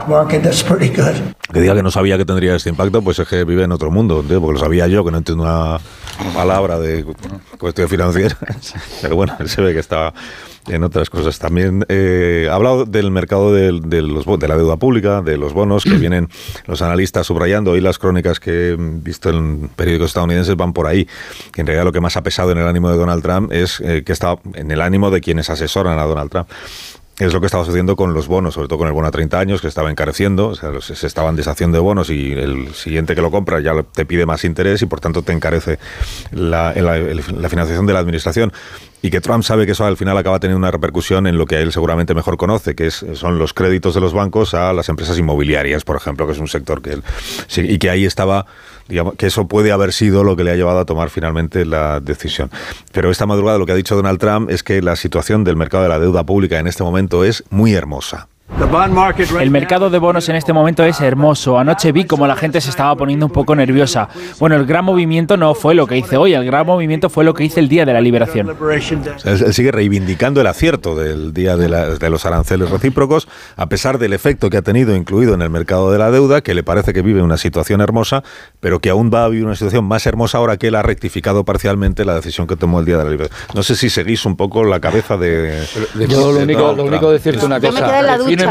Que diga que no sabía que tendría este impacto, pues es que vive en otro mundo, ¿entiendes? Porque lo sabía yo, que no entiendo una palabra de cuestión financiera. Pero bueno, él se ve que está en otras cosas. También ha hablado del mercado de la deuda pública, de los bonos, que vienen los analistas subrayando. Hoy las crónicas que he visto en periódicos estadounidenses van por ahí, que en realidad lo que más ha pesado en el ánimo de Donald Trump es que está en el ánimo de quienes asesoran a Donald Trump. Es lo que estaba sucediendo con los bonos, sobre todo con el bono a 30 años, que estaba encareciendo, o sea, se estaban deshaciendo de bonos y el siguiente que lo compra ya te pide más interés y por tanto te encarece la financiación de la administración. Y que Trump sabe que eso al final acaba teniendo una repercusión en lo que él seguramente mejor conoce, que son los créditos de los bancos a las empresas inmobiliarias, por ejemplo, que es un sector que él... Sí, y que ahí estaba... Digamos, que eso puede haber sido lo que le ha llevado a tomar finalmente la decisión. Pero esta madrugada lo que ha dicho Donald Trump es que la situación del mercado de la deuda pública en este momento es muy hermosa. El mercado de bonos en este momento es hermoso. Anoche vi como la gente se estaba poniendo un poco nerviosa. Bueno, el gran movimiento no fue lo que hice hoy, el gran movimiento fue lo que hice el día de la liberación. O sea, él sigue reivindicando el acierto del día de los aranceles recíprocos, a pesar del efecto que ha tenido incluido en el mercado de la deuda, que le parece que vive una situación hermosa, pero que aún va a vivir una situación más hermosa ahora que él ha rectificado parcialmente la decisión que tomó el día de la liberación. No sé si seguís un poco la cabeza de... Yo lo único decirte una cosa. Yo me quedé en la ducha.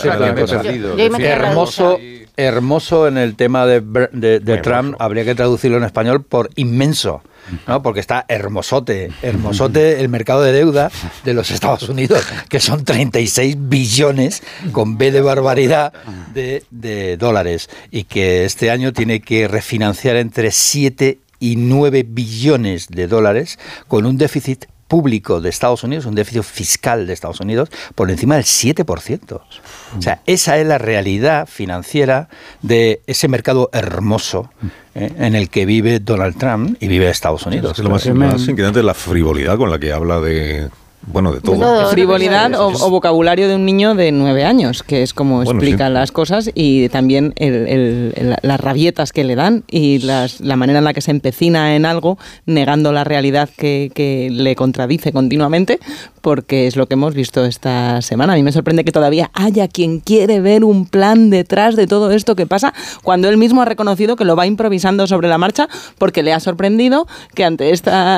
Hermoso en el tema de Trump, habría que traducirlo en español por inmenso, ¿no? Porque está hermosote el mercado de deuda de los Estados Unidos, que son 36 billones con B de barbaridad de dólares, y que este año tiene que refinanciar entre 7 y 9 billones de dólares con un déficit público de Estados Unidos, un déficit fiscal de Estados Unidos por encima del 7%. O sea, esa es la realidad financiera de ese mercado hermoso en el que vive Donald Trump y vive Estados Unidos. Sí, lo más inquietante es la frivolidad con la que habla de todo. Frivolidad o vocabulario de un niño de 9 años, que es como explican las cosas, y también las rabietas que le dan y la manera en la que se empecina en algo, negando la realidad que le contradice continuamente, porque es lo que hemos visto esta semana. A mí me sorprende que todavía haya quien quiere ver un plan detrás de todo esto que pasa, cuando él mismo ha reconocido que lo va improvisando sobre la marcha, porque le ha sorprendido que ante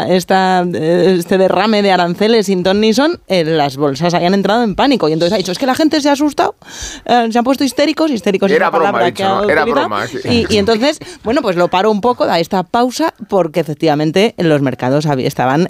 este derrame de aranceles sin ton ni son, las bolsas hayan entrado en pánico. Y entonces ha dicho, es que la gente se ha asustado, se han puesto histéricos es una palabra que ha utilizado. Era broma. Y entonces, bueno, pues lo paro un poco, da esta pausa, porque efectivamente los mercados estaban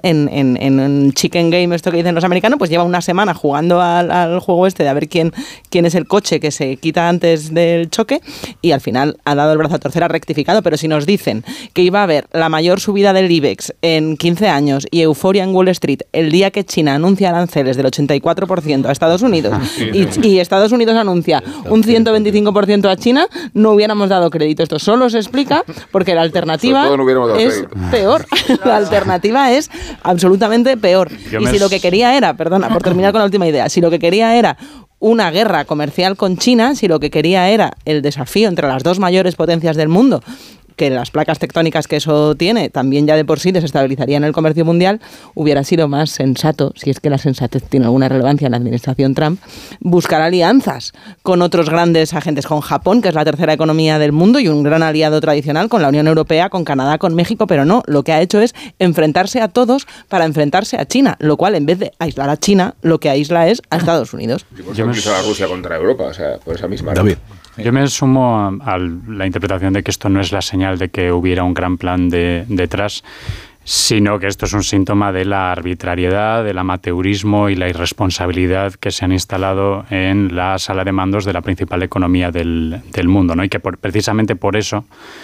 en chicken game, esto que dicen los americanos, pues lleva una semana jugando al juego este de a ver quién es el coche que se quita antes del choque, y al final ha dado el brazo a torcer, ha rectificado. Pero si nos dicen que iba a haber la mayor subida del IBEX en 15 años y euforia en Wall Street el día que China anuncia aranceles del 84% a Estados Unidos y Estados Unidos anuncia un 125% a China, no hubiéramos dado crédito. Esto solo se explica porque la alternativa es peor. La alternativa es absolutamente peor. Y si lo que quería era, perdona, por terminar con la última idea, si lo que quería era una guerra comercial con China, si lo que quería era el desafío entre las dos mayores potencias del mundo, que las placas tectónicas que eso tiene también ya de por sí desestabilizarían el comercio mundial, hubiera sido más sensato, si es que la sensatez tiene alguna relevancia en la administración Trump, buscar alianzas con otros grandes agentes, con Japón, que es la tercera economía del mundo y un gran aliado tradicional, con la Unión Europea, con Canadá, con México, pero no, lo que ha hecho es enfrentarse a todos para enfrentarse a China, lo cual en vez de aislar a China, lo que aísla es a Estados Unidos. Yo me a Rusia contra Europa, o sea, por esa misma David. Yo me sumo a la interpretación de que esto no es la señal de que hubiera un gran plan detrás, sino que esto es un síntoma de la arbitrariedad, del amateurismo y la irresponsabilidad que se han instalado en la sala de mandos de la principal economía del mundo, ¿no? Y que precisamente por eso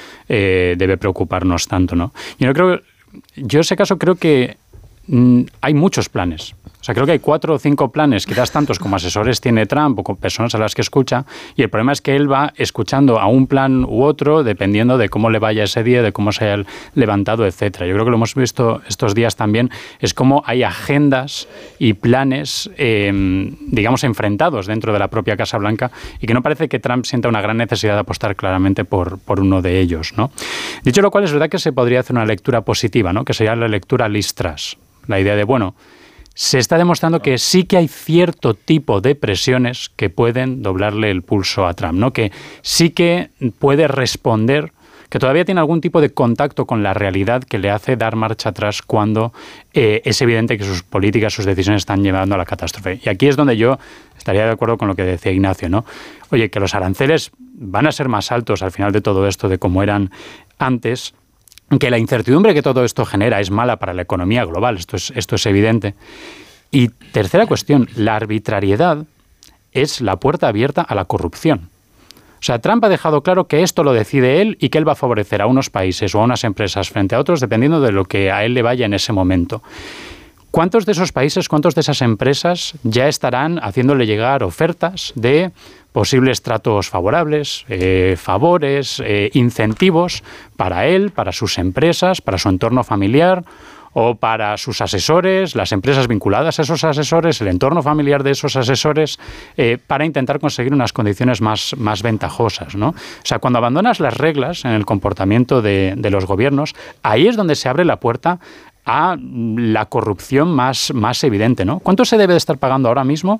debe preocuparnos tanto, ¿no? Yo en ese caso creo que hay muchos planes. O sea, creo que hay 4 o 5 planes, quizás tantos como asesores tiene Trump o con personas a las que escucha, y el problema es que él va escuchando a un plan u otro dependiendo de cómo le vaya ese día, de cómo se haya levantado, etcétera. Yo creo que lo hemos visto estos días también, es cómo hay agendas y planes, digamos, enfrentados dentro de la propia Casa Blanca, y que no parece que Trump sienta una gran necesidad de apostar claramente por uno de ellos, ¿no? Dicho lo cual, es verdad que se podría hacer una lectura positiva, ¿no? Que sería la lectura listras. La idea de, bueno, se está demostrando que sí que hay cierto tipo de presiones que pueden doblarle el pulso a Trump, ¿no? Que sí que puede responder, que todavía tiene algún tipo de contacto con la realidad que le hace dar marcha atrás cuando es evidente que sus políticas, sus decisiones están llevando a la catástrofe. Y aquí es donde yo estaría de acuerdo con lo que decía Ignacio, ¿no? Oye, que los aranceles van a ser más altos al final de todo esto de como eran antes, que la incertidumbre que todo esto genera es mala para la economía global, esto es evidente. Y tercera cuestión, la arbitrariedad es la puerta abierta a la corrupción. O sea, Trump ha dejado claro que esto lo decide él y que él va a favorecer a unos países o a unas empresas frente a otros dependiendo de lo que a él le vaya en ese momento. ¿Cuántos de esos países, cuántos de esas empresas ya estarán haciéndole llegar ofertas de posibles tratos favorables, favores, incentivos para él, para sus empresas, para su entorno familiar o para sus asesores, las empresas vinculadas a esos asesores, el entorno familiar de esos asesores, para intentar conseguir unas condiciones más ventajosas, ¿no? O sea, cuando abandonas las reglas en el comportamiento de los gobiernos, ahí es donde se abre la puerta a la corrupción más evidente, ¿no? ¿Cuánto se debe de estar pagando ahora mismo?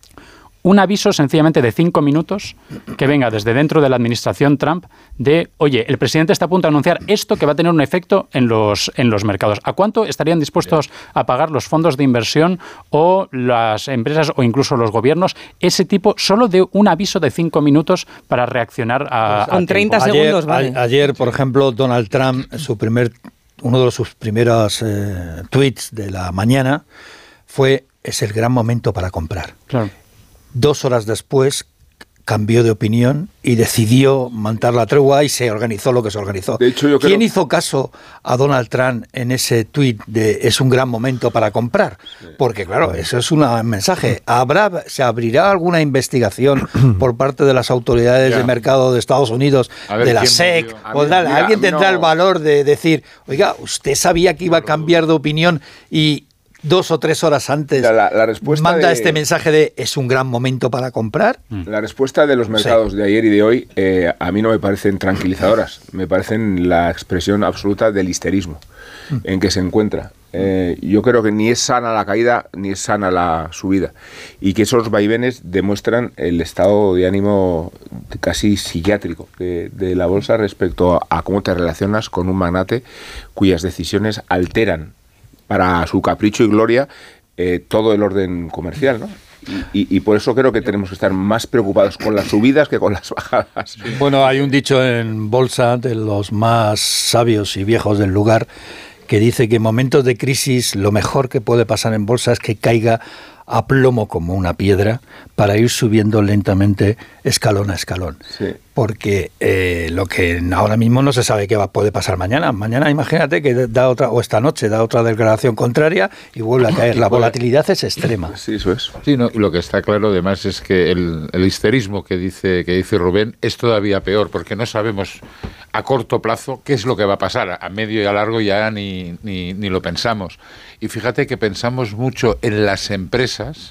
Un aviso sencillamente de 5 minutos que venga desde dentro de la administración Trump de, oye, el presidente está a punto de anunciar esto que va a tener un efecto en los mercados. ¿A cuánto estarían dispuestos a pagar los fondos de inversión o las empresas o incluso los gobiernos ese tipo solo de un aviso de 5 minutos para reaccionar a con 30 segundos, vale. Ayer, por ejemplo, Donald Trump, uno de sus primeros tweets de la mañana es el gran momento para comprar. Claro. 2 horas después cambió de opinión y decidió montar la tregua y se organizó lo que se organizó. De hecho, ¿Quién hizo caso a Donald Trump en ese tuit de es un gran momento para comprar? Porque claro, eso es un mensaje. ¿Se abrirá alguna investigación por parte de las autoridades de mercado de Estados Unidos, de la SEC? ¿Alguien tendrá el valor de decir, oiga, usted sabía que iba a cambiar de opinión y 2 o 3 horas antes la respuesta manda este mensaje de es un gran momento para comprar? La respuesta de los mercados de ayer y de hoy a mí no me parecen tranquilizadoras, me parecen la expresión absoluta del histerismo en que se encuentra. Yo creo que ni es sana la caída ni es sana la subida, y que esos vaivenes demuestran el estado de ánimo casi psiquiátrico de la bolsa respecto a cómo te relacionas con un magnate cuyas decisiones alteran para su capricho y gloria todo el orden comercial, ¿no? Y por eso creo que tenemos que estar más preocupados con las subidas que con las bajadas. Bueno, hay un dicho en bolsa de los más sabios y viejos del lugar que dice que en momentos de crisis lo mejor que puede pasar en bolsa es que caiga a plomo como una piedra para ir subiendo lentamente escalón a escalón. Sí. Porque lo que ahora mismo no se sabe qué puede pasar mañana. Mañana imagínate que da otra, o esta noche da otra declaración contraria y vuelve a caer. La volatilidad es extrema. Sí, eso es. Sí, no, lo que está claro además es que el histerismo que dice Rubén es todavía peor, porque no sabemos a corto plazo qué es lo que va a pasar. A medio y a largo ya ni lo pensamos. Y fíjate que pensamos mucho en las empresas,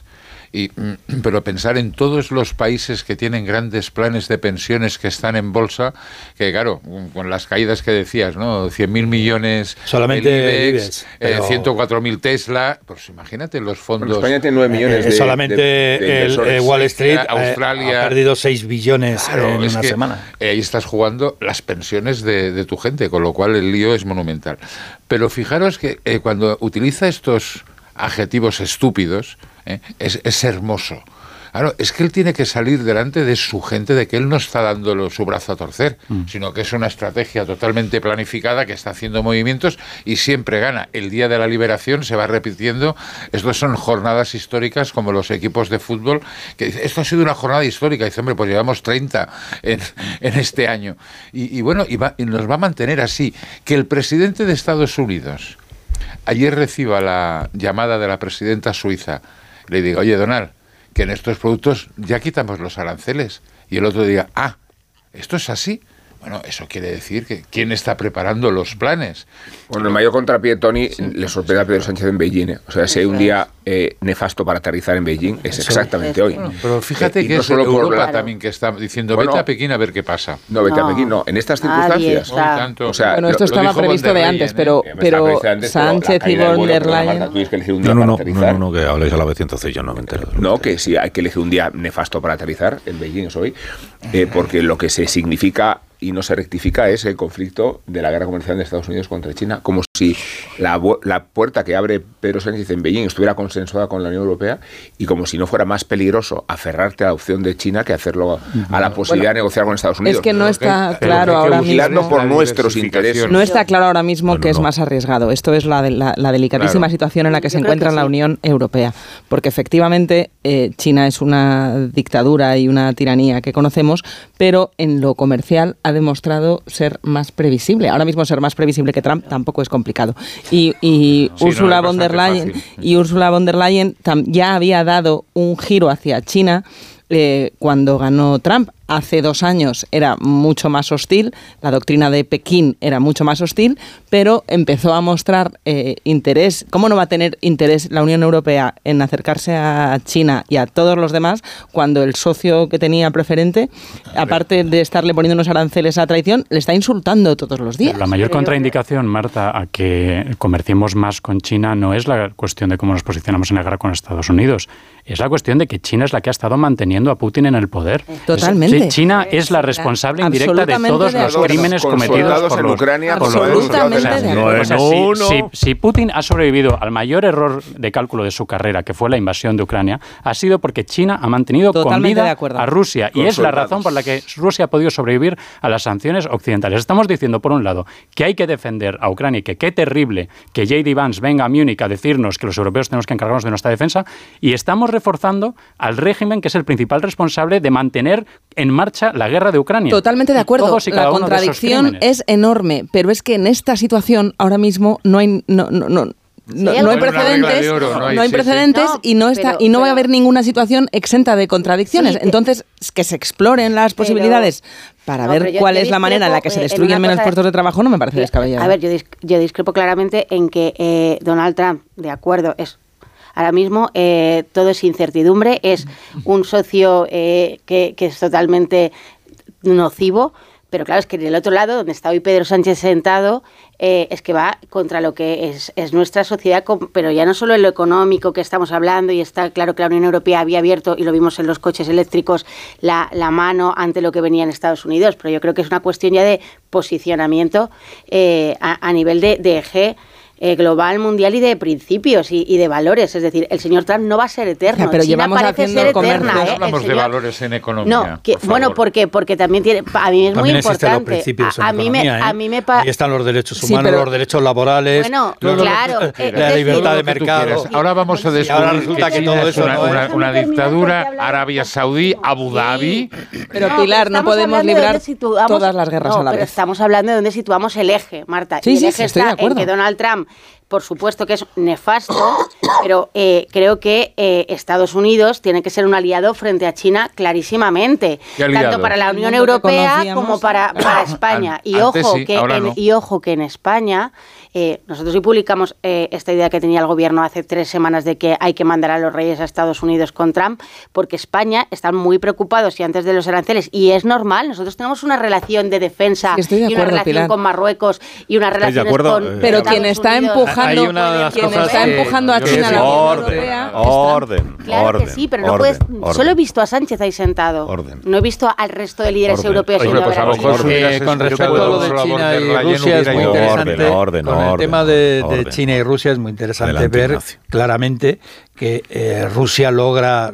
pero pensar en todos los países que tienen grandes planes de pensiones que están en bolsa, que claro, con las caídas que decías, ¿no? 100.000 millones solamente el IBEX, 104.000 Tesla, pues imagínate los fondos. Bueno, España tiene 9 millones solamente el Wall Street Australia ha perdido 6 billones en una semana. Ahí estás jugando las pensiones de tu gente, con lo cual el lío es monumental. Pero fijaros que cuando utiliza estos adjetivos estúpidos, es hermoso. Claro, es que él tiene que salir delante de su gente de que él no está dando su brazo a torcer, sino que es una estrategia totalmente planificada que está haciendo movimientos y siempre gana. El día de la liberación se va repitiendo. Estos son jornadas históricas como los equipos de fútbol, que dice, esto ha sido una jornada histórica. Y dice, hombre, pues llevamos 30 en este año. Y bueno, y nos va a mantener así. Que el presidente de Estados Unidos ayer reciba la llamada de la presidenta suiza, le diga, oye, Donald, que en estos productos ya quitamos los aranceles. Y el otro diga, ¿esto es así? Bueno, eso quiere decir que ¿quién está preparando los planes? Bueno, el mayor contrapié, Tony, le sorprende a Pedro Sánchez en Beijing. O sea, si hay un día nefasto para aterrizar en Beijing, es exactamente hoy. Bueno, pero fíjate que no es solo Europa también que está diciendo, vete a Pekín a ver qué pasa. No, vete a Pekín, no. En estas circunstancias. O sea, bueno, esto estaba previsto de antes, pero Sánchez y von der Leyen... No, que habléis a la vez, entonces yo no me entero. No, que sí, hay que elegir un día nefasto para aterrizar en Beijing, es hoy, porque lo que se significa y no se rectifica es el conflicto de la guerra comercial de Estados Unidos contra China, como si la puerta que abre Pedro Sánchez en Beijing estuviera consensuada con la Unión Europea y como si no fuera más peligroso aferrarte a la opción de China que hacerlo a la posibilidad de negociar con Estados Unidos. Es que no está claro ahora mismo. Por nuestros intereses. No está claro ahora mismo que es más arriesgado. Esto es la delicadísima situación en la que se encuentra la Unión Europea. Porque efectivamente China es una dictadura y una tiranía que conocemos, pero en lo comercial ha demostrado ser más previsible. Ahora mismo ser más previsible que Trump tampoco es complicado. Y Ursula von der Leyen ya había dado un giro hacia China cuando ganó Trump. Hace 2 años era mucho más hostil, la doctrina de Pekín era mucho más hostil, pero empezó a mostrar interés. ¿Cómo no va a tener interés la Unión Europea en acercarse a China y a todos los demás cuando el socio que tenía preferente, aparte de estarle poniendo unos aranceles a traición, le está insultando todos los días? La mayor contraindicación, Marta, a que comerciemos más con China no es la cuestión de cómo nos posicionamos en la guerra con Estados Unidos, es la cuestión de que China es la que ha estado manteniendo a Putin en el poder. Totalmente. China es la responsable indirecta de todos los crímenes cometidos por Ucrania. Si Putin ha sobrevivido al mayor error de cálculo de su carrera, que fue la invasión de Ucrania, ha sido porque China ha mantenido con vida a Rusia. Y es la razón por la que Rusia ha podido sobrevivir a las sanciones occidentales. Estamos diciendo, por un lado, que hay que defender a Ucrania y que qué terrible que J.D. Vance venga a Múnich a decirnos que los europeos tenemos que encargarnos de nuestra defensa, y estamos reforzando al régimen que es el principal responsable de mantener en marcha la guerra de Ucrania. Totalmente de acuerdo. La contradicción es enorme, pero es que en esta situación ahora mismo no hay... no hay precedentes, no hay precedentes y no va a haber ninguna situación exenta de contradicciones. Sí, entonces, que se exploren las posibilidades para ver cuál es la manera en la que se destruyen menos puestos de trabajo no me parece descabellado. A ver, yo discrepo claramente en que Donald Trump, de acuerdo, es... Ahora mismo todo es incertidumbre, es un socio que es totalmente nocivo, pero claro, es que en el otro lado, donde está hoy Pedro Sánchez sentado, es que va contra lo que es nuestra sociedad, pero ya no solo en lo económico que estamos hablando, y está claro que la Unión Europea había abierto, y lo vimos en los coches eléctricos, la mano ante lo que venía en Estados Unidos, pero yo creo que es una cuestión ya de posicionamiento a nivel de eje global, mundial y de principios y de valores. Es decir, el señor Trump no va a ser eterno. Pero China parece ser eterna. No hablamos de valores en economía. No, bueno, porque también tiene, a mí es también muy importante. A mí me ahí están los derechos humanos, los derechos laborales, claro, la libertad de mercado. Ahora vamos a descubrir ahora resulta que todo eso es una dictadura, Arabia Saudí, Abu Dhabi. Pero Pilar, no podemos librar todas las guerras a la vez. Pero estamos hablando de dónde situamos el eje, Marta. Sí, y el eje está en que Donald Trump, por supuesto que es nefasto, pero creo que Estados Unidos tiene que ser un aliado frente a China clarísimamente, tanto para la Unión Europea como para España. Y ojo que en España nosotros sí publicamos esta idea que tenía el gobierno hace 3 semanas de que hay que mandar a los reyes a Estados Unidos con Trump, porque España están muy preocupados y antes de los aranceles, y es normal, nosotros tenemos una relación de defensa y una relación con Marruecos y una relación con... Pero quien está empujando a China a la Unión Europea... Claro que sí, pero no puedes... Solo he visto a Sánchez ahí sentado. No he visto al resto de líderes europeos. Con respecto a lo de China y Rusia es muy interesante. Con el tema de China y Rusia es muy interesante ver claramente que Rusia logra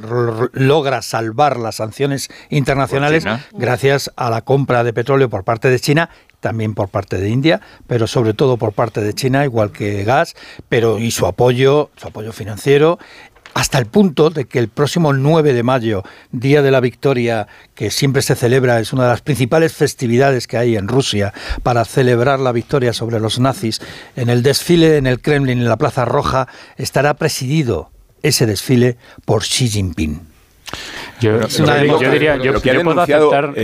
salvar las sanciones internacionales gracias a la compra de petróleo por parte de China, también por parte de India, pero sobre todo por parte de China, igual que gas, y su apoyo financiero, hasta el punto de que el próximo 9 de mayo, Día de la Victoria, que siempre se celebra, es una de las principales festividades que hay en Rusia para celebrar la victoria sobre los nazis, en el desfile en el Kremlin, en la Plaza Roja, estará presidido ese desfile por Xi Jinping. Yo diría, yo puedo aceptar.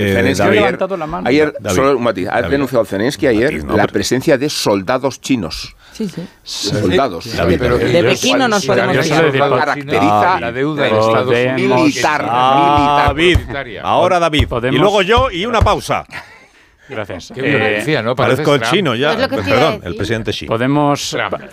Ayer, solo un matiz, ha denunciado Zelensky ayer la presencia de soldados chinos. Sí. Soldados. De Pekín no nos podemos decir. Caracteriza la deuda en Estados Unidos. Militar. David. Ahora David. Y luego yo y una pausa. Gracias. Qué violencia, ¿no? Parezco el chino ya. Es Perdón, el presidente Xi. Podemos...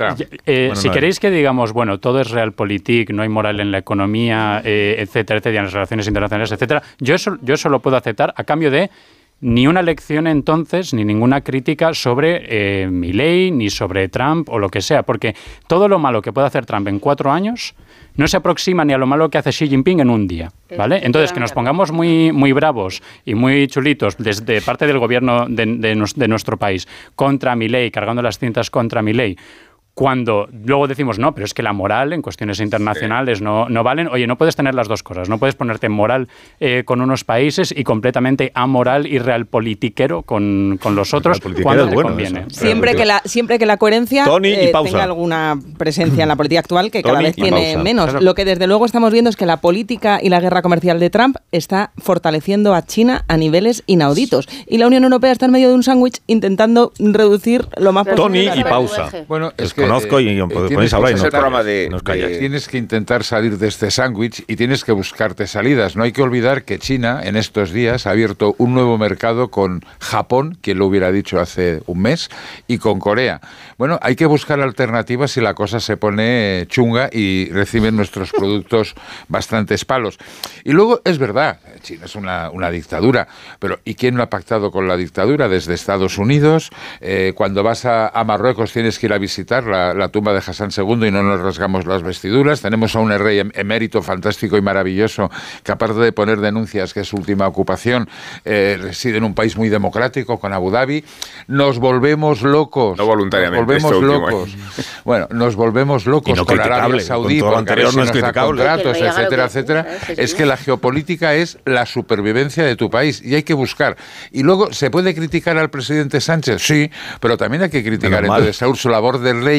si queréis que digamos, bueno, todo es realpolitik, no hay moral en la economía, etcétera, etcétera, en las relaciones internacionales, etcétera, yo eso lo puedo aceptar a cambio de ni una lección entonces, ni ninguna crítica sobre Milei, ni sobre Trump o lo que sea, porque todo lo malo que puede hacer Trump en 4 años no se aproxima ni a lo malo que hace Xi Jinping en un día, ¿vale? Entonces, que nos pongamos muy, muy bravos y muy chulitos desde parte del gobierno de nuestro país contra Milei, cargando las cintas contra Milei, cuando luego decimos, no, pero es que la moral en cuestiones internacionales no valen. Oye, no puedes tener las dos cosas. No puedes ponerte moral con unos países y completamente amoral y realpolitiquero con los otros cuando te conviene. Siempre que la coherencia tenga alguna presencia en la política actual, que cada vez tiene menos. Claro. Lo que desde luego estamos viendo es que la política y la guerra comercial de Trump está fortaleciendo a China a niveles inauditos. Y la Unión Europea está en medio de un sándwich intentando reducir lo más posible. Tony y pausa. Bueno, es que conozco y podéis hablar y nos calláis. Tienes que intentar salir de este sándwich y tienes que buscarte salidas. No hay que olvidar que China en estos días ha abierto un nuevo mercado con Japón, quien lo hubiera dicho hace un mes, y con Corea. Bueno, hay que buscar alternativas si la cosa se pone chunga y reciben nuestros productos bastantes palos. Y luego, es verdad, China es una dictadura, pero ¿y quién lo ha pactado con la dictadura? Desde Estados Unidos. Cuando vas a Marruecos tienes que ir a visitar la tumba de Hassan II y no nos rasgamos las vestiduras. Tenemos a un rey emérito fantástico y maravilloso que, aparte de poner denuncias que es su última ocupación, reside en un país muy democrático con Abu Dhabi. Nos volvemos locos. No voluntariamente. Nos volvemos locos. Bueno, nos volvemos locos con Arabia Saudí porque a ver si nos da contratos, etcétera, etcétera. Es que la geopolítica es la supervivencia de tu país y hay que buscar. Y luego, ¿se puede criticar al presidente Sánchez? Sí, pero también hay que criticar entonces a Ursula von der Leyen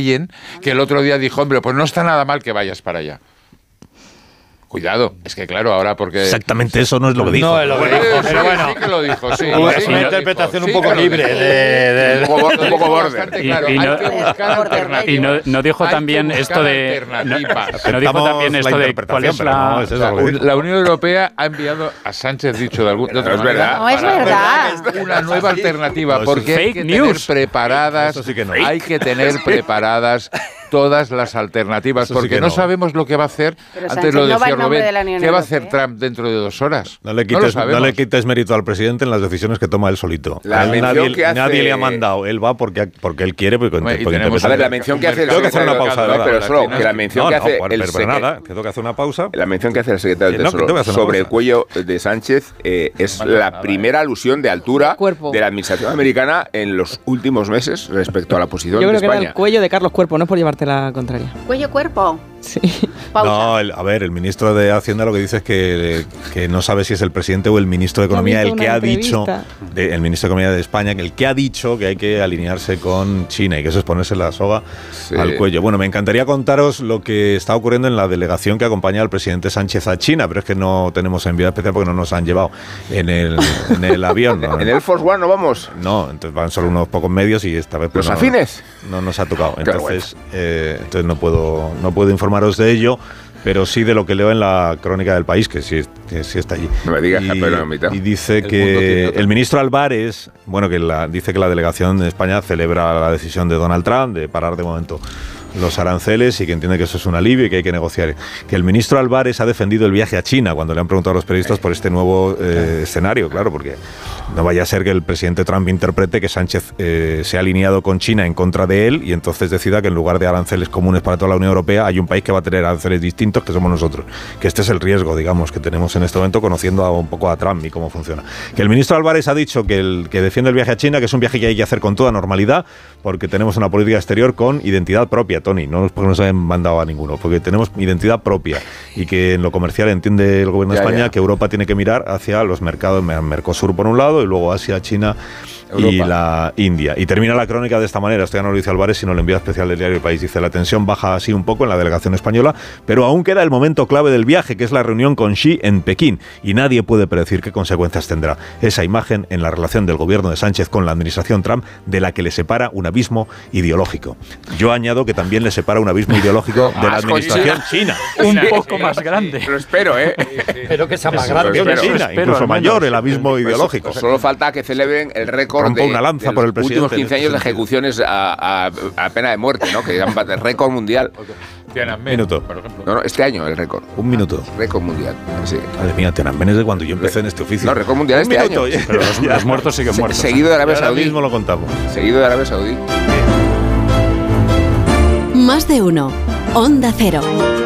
Leyen, que el otro día dijo, hombre, pues no está nada mal que vayas para allá. Cuidado, es que claro, ahora porque... Exactamente eso no es lo que dijo. No es lo que dijo, pero bueno. Sí que lo dijo, sí. Es una interpretación un poco libre. Un poco border. Y no dijo también esto de... No dijo también esto de cuál es la... La Unión Europea ha enviado a Sánchez, dicho de otra manera... No es verdad. Una nueva alternativa, porque hay que tener preparadas... Hay que tener preparadas todas las alternativas, porque no sabemos lo que va a hacer. Antes lo decía Rubén, ¿qué va a hacer Trump dentro de 2 horas? No le quites mérito al presidente en las decisiones que toma él solito. Nadie le ha mandado, él va porque él quiere. La mención que hace... Tengo que hacer una pausa, pero solo que la mención que hace... tengo que hacer una pausa. La mención que hace el secretario del Tesoro sobre el cuello de Sánchez es la primera alusión de altura de la administración americana en los últimos meses respecto a la posición de España. Yo creo que era el cuello de Carlos Cuerpo, no es por llevarte la contraria. Cuello-cuerpo. Sí. No, el ministro de Hacienda lo que dice es que no sabe si es el presidente o el ministro de Economía el que ha dicho, el ministro de Economía de España, el que ha dicho que hay que alinearse con China y que eso es ponerse la soga al cuello. Bueno, me encantaría contaros lo que está ocurriendo en la delegación que acompaña al presidente Sánchez a China, pero es que no tenemos enviada especial porque no nos han llevado en el avión. ¿No? ¿En el Force One no vamos? No, entonces van solo unos pocos medios y esta vez... ¿Los afines? No nos ha tocado. Entonces no puedo informaros de ello, pero sí de lo que leo en la crónica del País, que sí está allí. No me digas, pero en mitad. Y dice que el ministro Álvarez, dice que la delegación de España celebra la decisión de Donald Trump de parar de momento los aranceles y que entiende que eso es un alivio y que hay que negociar. Que el ministro Álvarez ha defendido el viaje a China cuando le han preguntado a los periodistas por este nuevo escenario, claro, porque no vaya a ser que el presidente Trump interprete que Sánchez se ha alineado con China en contra de él y entonces decida que en lugar de aranceles comunes para toda la Unión Europea hay un país que va a tener aranceles distintos que somos nosotros. Que este es el riesgo, digamos, que tenemos en este momento conociendo un poco a Trump y cómo funciona. Que el ministro Álvarez ha dicho que defiende el viaje a China, que es un viaje que hay que hacer con toda normalidad porque tenemos una política exterior con identidad propia, Tony, no es porque nos hayan mandado a ninguno, porque tenemos identidad propia y que en lo comercial entiende el gobierno de España que Europa tiene que mirar hacia los mercados, Mercosur por un lado y luego Asia, China Europa. Y la India. Y termina la crónica de esta manera, esto ya no lo dice Álvarez, sino el enviado especial del diario El País. Dice, la tensión baja así un poco en la delegación española, pero aún queda el momento clave del viaje, que es la reunión con Xi en Pekín, y nadie puede predecir qué consecuencias tendrá esa imagen en la relación del gobierno de Sánchez con la administración Trump, de la que le separa un abismo ideológico. Yo añado que también le separa un abismo ideológico de la administración china. Un poco más grande. Lo espero, Espero que sea más grande. China, incluso mayor el abismo ideológico. Pues solo falta que celebren el récord Rompo una lanza por el presidente. Últimos 15 años de ejecuciones a pena de muerte, ¿no? Que el récord mundial. Tiananmen, minuto. por ejemplo. No, este año el récord. Un minuto. Récord mundial. Sí. Madre mía, Tiananmen es de cuando yo empecé en este oficio. No, récord mundial este año. Pero los muertos siguen muertos. Seguido de Arabia Saudí. Ahora mismo lo contamos. Seguido de Arabia Saudí. Más de uno. Onda Cero.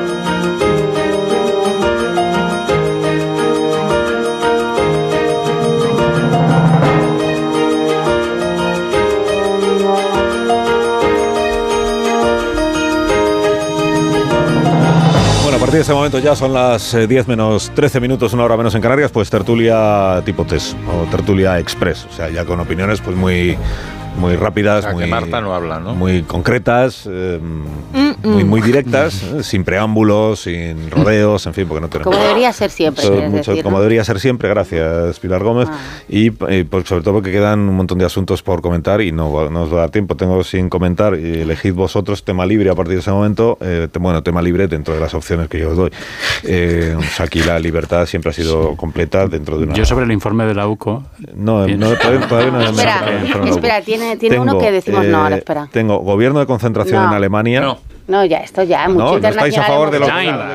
A partir de este momento ya son las 10 menos 13 minutos, una hora menos en Canarias, pues tertulia tipo test o tertulia express, o sea, ya con opiniones pues muy rápidas, o sea, muy, que Marta no habla, ¿no? Muy concretas, muy directas, sin preámbulos, sin rodeos, en fin, porque no tenemos... Como debería ser siempre, como debería ser siempre, gracias Pilar Gómez, y pues, sobre todo porque quedan un montón de asuntos por comentar y no os va a dar tiempo, tengo sin comentar, y elegid vosotros tema libre a partir de ese momento, tema libre dentro de las opciones que yo os doy. O sea, aquí la libertad siempre ha sido completa dentro de una... Yo sobre el informe de la UCO... todavía no... Espera, tiene uno que decimos no, ahora espera. Tengo gobierno de concentración en Alemania. No, ya, esto ya, mucho internacional. No estáis a favor de los...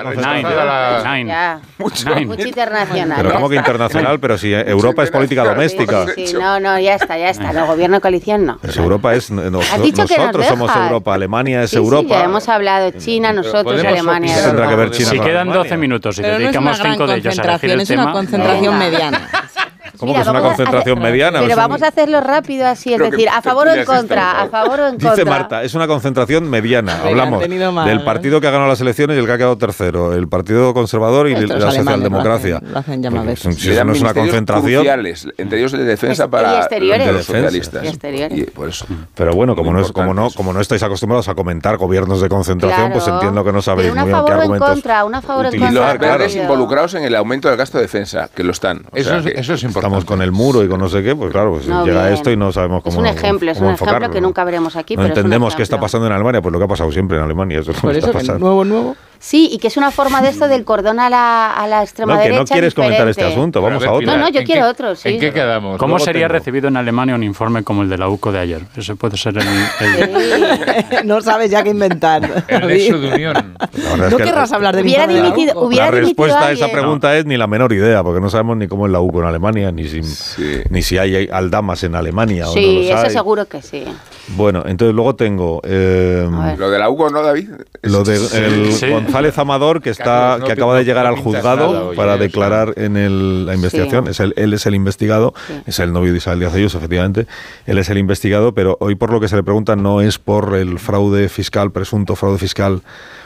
Mucho internacional. Pero ¿cómo que internacional? Pero si Europa es política doméstica. Sí, no, ya está. No, gobierno de coalición no. Pues Europa es... Nosotros somos Europa, Alemania es Europa. Sí, ya hemos hablado China, nosotros, Alemania. Tendrá que ver China. Si quedan 12 minutos y dedicamos 5 de ellos a elegir el tema... Es una concentración mediana. ¿Cómo que es una concentración mediana? Pero vamos a hacerlo rápido así, es decir, a favor o en contra, a favor o en contra. Dice Marta, es una concentración mediana. Hablamos del partido que ha ganado las elecciones y el que ha quedado tercero, el Partido Conservador y la Socialdemocracia. Lo hacen llamar veces. Si eso no es una concentración... cruciales, entre ellos de defensa para los socialistas. Y por eso. Pero bueno, como no estáis acostumbrados a comentar gobiernos de concentración, pues entiendo que no sabéis muy bien qué argumentos. Una favor o en contra. Y los verdes involucrados en el aumento del gasto de defensa, que lo están. Eso es importante. Estamos con el muro y con no sé qué, pues claro, pues llega esto y no sabemos cómo enfocarlo. Es un ejemplo que nunca veremos aquí. No entendemos qué está pasando en Alemania, pues lo que ha pasado siempre en Alemania. Eso es lo que está pasando. Nuevo. Sí, y que es una forma de esto del cordón a la extrema derecha. Que no quieres comentar este asunto, vamos a otro. No, yo quiero otro, sí. ¿En qué quedamos? ¿Cómo sería recibido en Alemania un informe como el de la UCO de ayer? Ese puede ser el... No sabes ya qué inventar. El nexo de unión. No querrás hablar de La respuesta a esa pregunta es ni la menor idea, porque no sabemos ni cómo es la UCO en Alemania, ni si hay aldamas en Alemania. Sí, eso seguro que sí. Bueno, entonces luego tengo... lo de la UCO, ¿no, David? Lo de González Amador, que acaba de llegar al juzgado para declarar en la investigación. Él es el investigado, es el novio de Isabel Díaz Ayuso, efectivamente. Él es el investigado, pero hoy por lo que se le pregunta no es por el fraude fiscal, presunto fraude fiscal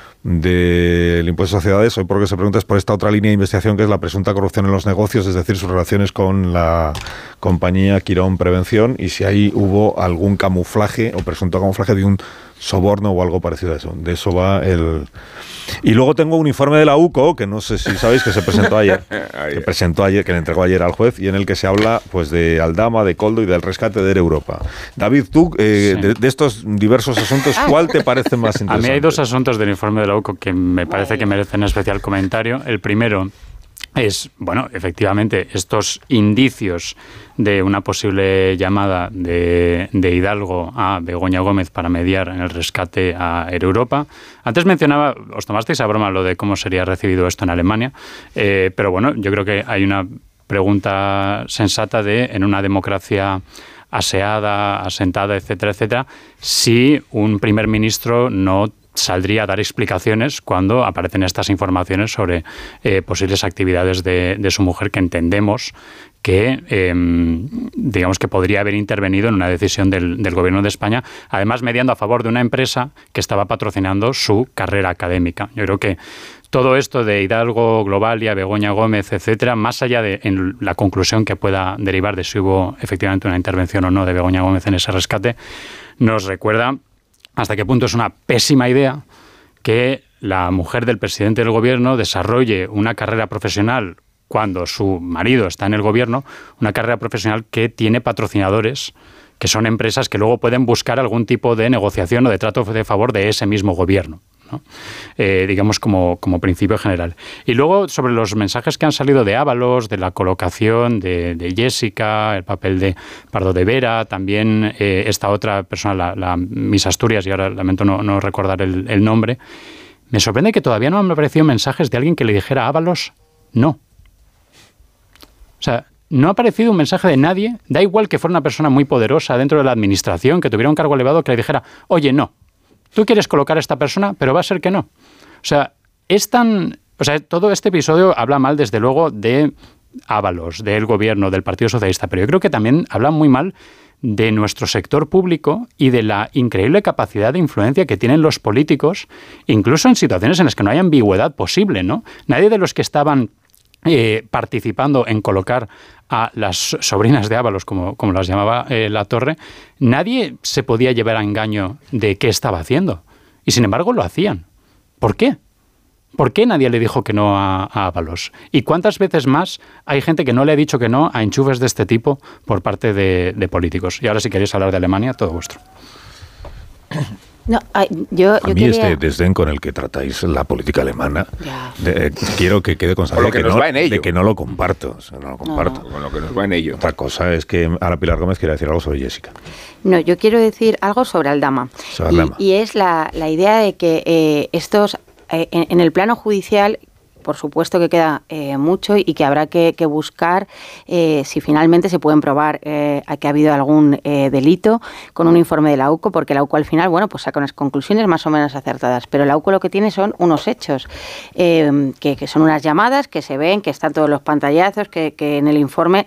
del impuesto a sociedades. Hoy por lo que se pregunta es por esta otra línea de investigación, que es la presunta corrupción en los negocios, es decir, sus relaciones con la compañía Quirón Prevención, y si ahí hubo algún camuflaje o presunto camuflaje de un soborno o algo parecido a eso. De eso va el... Y luego tengo un informe de la UCO, que no sé si sabéis, que se presentó ayer, que le entregó ayer al juez, y en el que se habla pues de Aldama, de Coldo y del rescate de Europa. David, tú, de estos diversos asuntos, ¿cuál te parece más interesante? A mí hay dos asuntos del informe de la UCO que me parece que merecen especial comentario. El primero es, bueno, efectivamente, estos indicios de una posible llamada de Hidalgo a Begoña Gómez para mediar en el rescate a Air Europa. Antes mencionaba, os tomasteis a broma lo de cómo sería recibido esto en Alemania, pero bueno, yo creo que hay una pregunta sensata en una democracia aseada, asentada, etcétera, etcétera, si un primer ministro no saldría a dar explicaciones cuando aparecen estas informaciones sobre posibles actividades de su mujer, que entendemos que digamos que podría haber intervenido en una decisión del gobierno de España, además mediando a favor de una empresa que estaba patrocinando su carrera académica. Yo creo que todo esto de Hidalgo, Globalia, Begoña Gómez, etcétera, más allá de en la conclusión que pueda derivar de si hubo efectivamente una intervención o no de Begoña Gómez en ese rescate, nos recuerda hasta qué punto es una pésima idea que la mujer del presidente del gobierno desarrolle una carrera profesional cuando su marido está en el gobierno, una carrera profesional que tiene patrocinadores, que son empresas que luego pueden buscar algún tipo de negociación o de trato de favor de ese mismo gobierno, ¿no? Digamos como principio general. Y luego sobre los mensajes que han salido de Ábalos, de la colocación de Jessica, el papel de Pardo de Vera, también esta otra persona, la Miss Asturias, y ahora lamento no recordar el nombre, me sorprende que todavía no han aparecido mensajes de alguien que le dijera a Ábalos no. O sea, no ha aparecido un mensaje de nadie, da igual que fuera una persona muy poderosa dentro de la administración, que tuviera un cargo elevado, que le dijera, oye, no, tú quieres colocar a esta persona, pero va a ser que no. O sea, todo este episodio habla mal, desde luego, de Ábalos, del gobierno, del Partido Socialista, pero yo creo que también habla muy mal de nuestro sector público y de la increíble capacidad de influencia que tienen los políticos, incluso en situaciones en las que no hay ambigüedad posible, ¿no? Nadie de los que estaban participando en colocar a las sobrinas de Ábalos, como las llamaba La Torre, nadie se podía llevar a engaño de qué estaba haciendo. Y sin embargo lo hacían. ¿Por qué? ¿Por qué nadie le dijo que no a Ábalos? ¿Y cuántas veces más hay gente que no le ha dicho que no a enchufes de este tipo por parte de políticos? Y ahora, si queréis hablar de Alemania, todo vuestro. No, a mí este desdén con el que tratáis la política alemana, quiero que quede constante de que no lo comparto. O sea, no lo comparto. Con lo que nos va en ello. Otra cosa es que ahora Pilar Gómez quiere decir algo sobre Jessica. No, yo quiero decir algo sobre Aldama. Y es la idea de que estos, en el plano judicial, por supuesto que queda mucho y que habrá que buscar si finalmente se pueden probar que ha habido algún delito con un informe de la UCO, porque la UCO al final, bueno, pues saca unas conclusiones más o menos acertadas, pero la UCO lo que tiene son unos hechos, que son unas llamadas que se ven, que están todos los pantallazos, que en el informe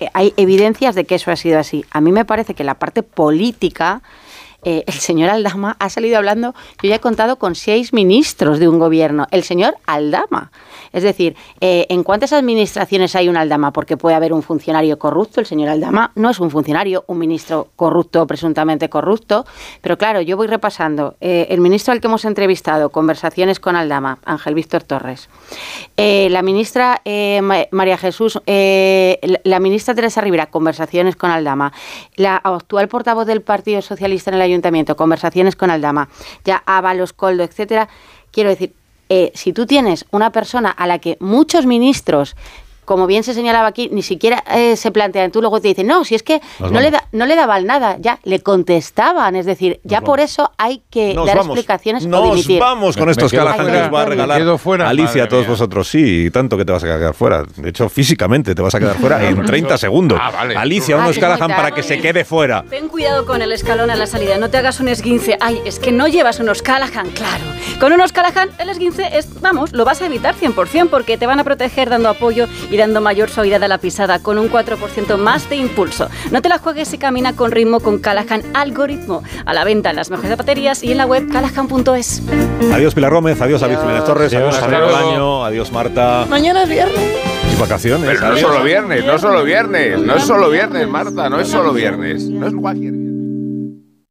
hay evidencias de que eso ha sido así. A mí me parece que la parte política, el señor Aldama ha salido hablando, yo ya he contado con 6 ministros de un gobierno, el señor Aldama. Es decir, ¿en cuántas administraciones hay un Aldama? Porque puede haber un funcionario corrupto, el señor Aldama no es un funcionario, un ministro corrupto, presuntamente corrupto, pero claro, yo voy repasando. El ministro al que hemos entrevistado, conversaciones con Aldama, Ángel Víctor Torres. La ministra María Jesús, la ministra Teresa Rivera, conversaciones con Aldama. La actual portavoz del Partido Socialista en el Ayuntamiento, conversaciones con Aldama. Ya Ábalos, Koldo, etcétera. Quiero decir, si tú tienes una persona a la que muchos ministros, como bien se señalaba aquí, ni siquiera se plantean, tú luego te dicen, no, si es que no le daban nada, ya le contestaban, es decir, ya por eso hay que dar explicaciones o dimitir. Nos vamos con estos Callahan que nos va a regalar Alicia a todos vosotros. Sí, tanto que te vas a quedar fuera. De hecho, físicamente te vas a quedar fuera en 30 segundos. Vale. Alicia, unos Callahan para que se quede fuera. Ten cuidado con el escalón a la salida, no te hagas un esguince. Ay, es que no llevas unos Callahan, claro. Con unos Callahan, el esguince lo vas a evitar 100%, porque te van a proteger dando apoyo y dando mayor suavidad a la pisada, con un 4% más de impulso. No te la juegues y camina con ritmo con Callahan Algoritmo. A la venta en las mejores zapaterías y en la web callahan.es. Adiós Pilar Gómez, adiós David Jiménez Torres, adiós Javier Bolaño, adiós Marta. Mañana es viernes. Y vacaciones. Pero no es solo viernes, Marta, no es solo viernes. No es cualquier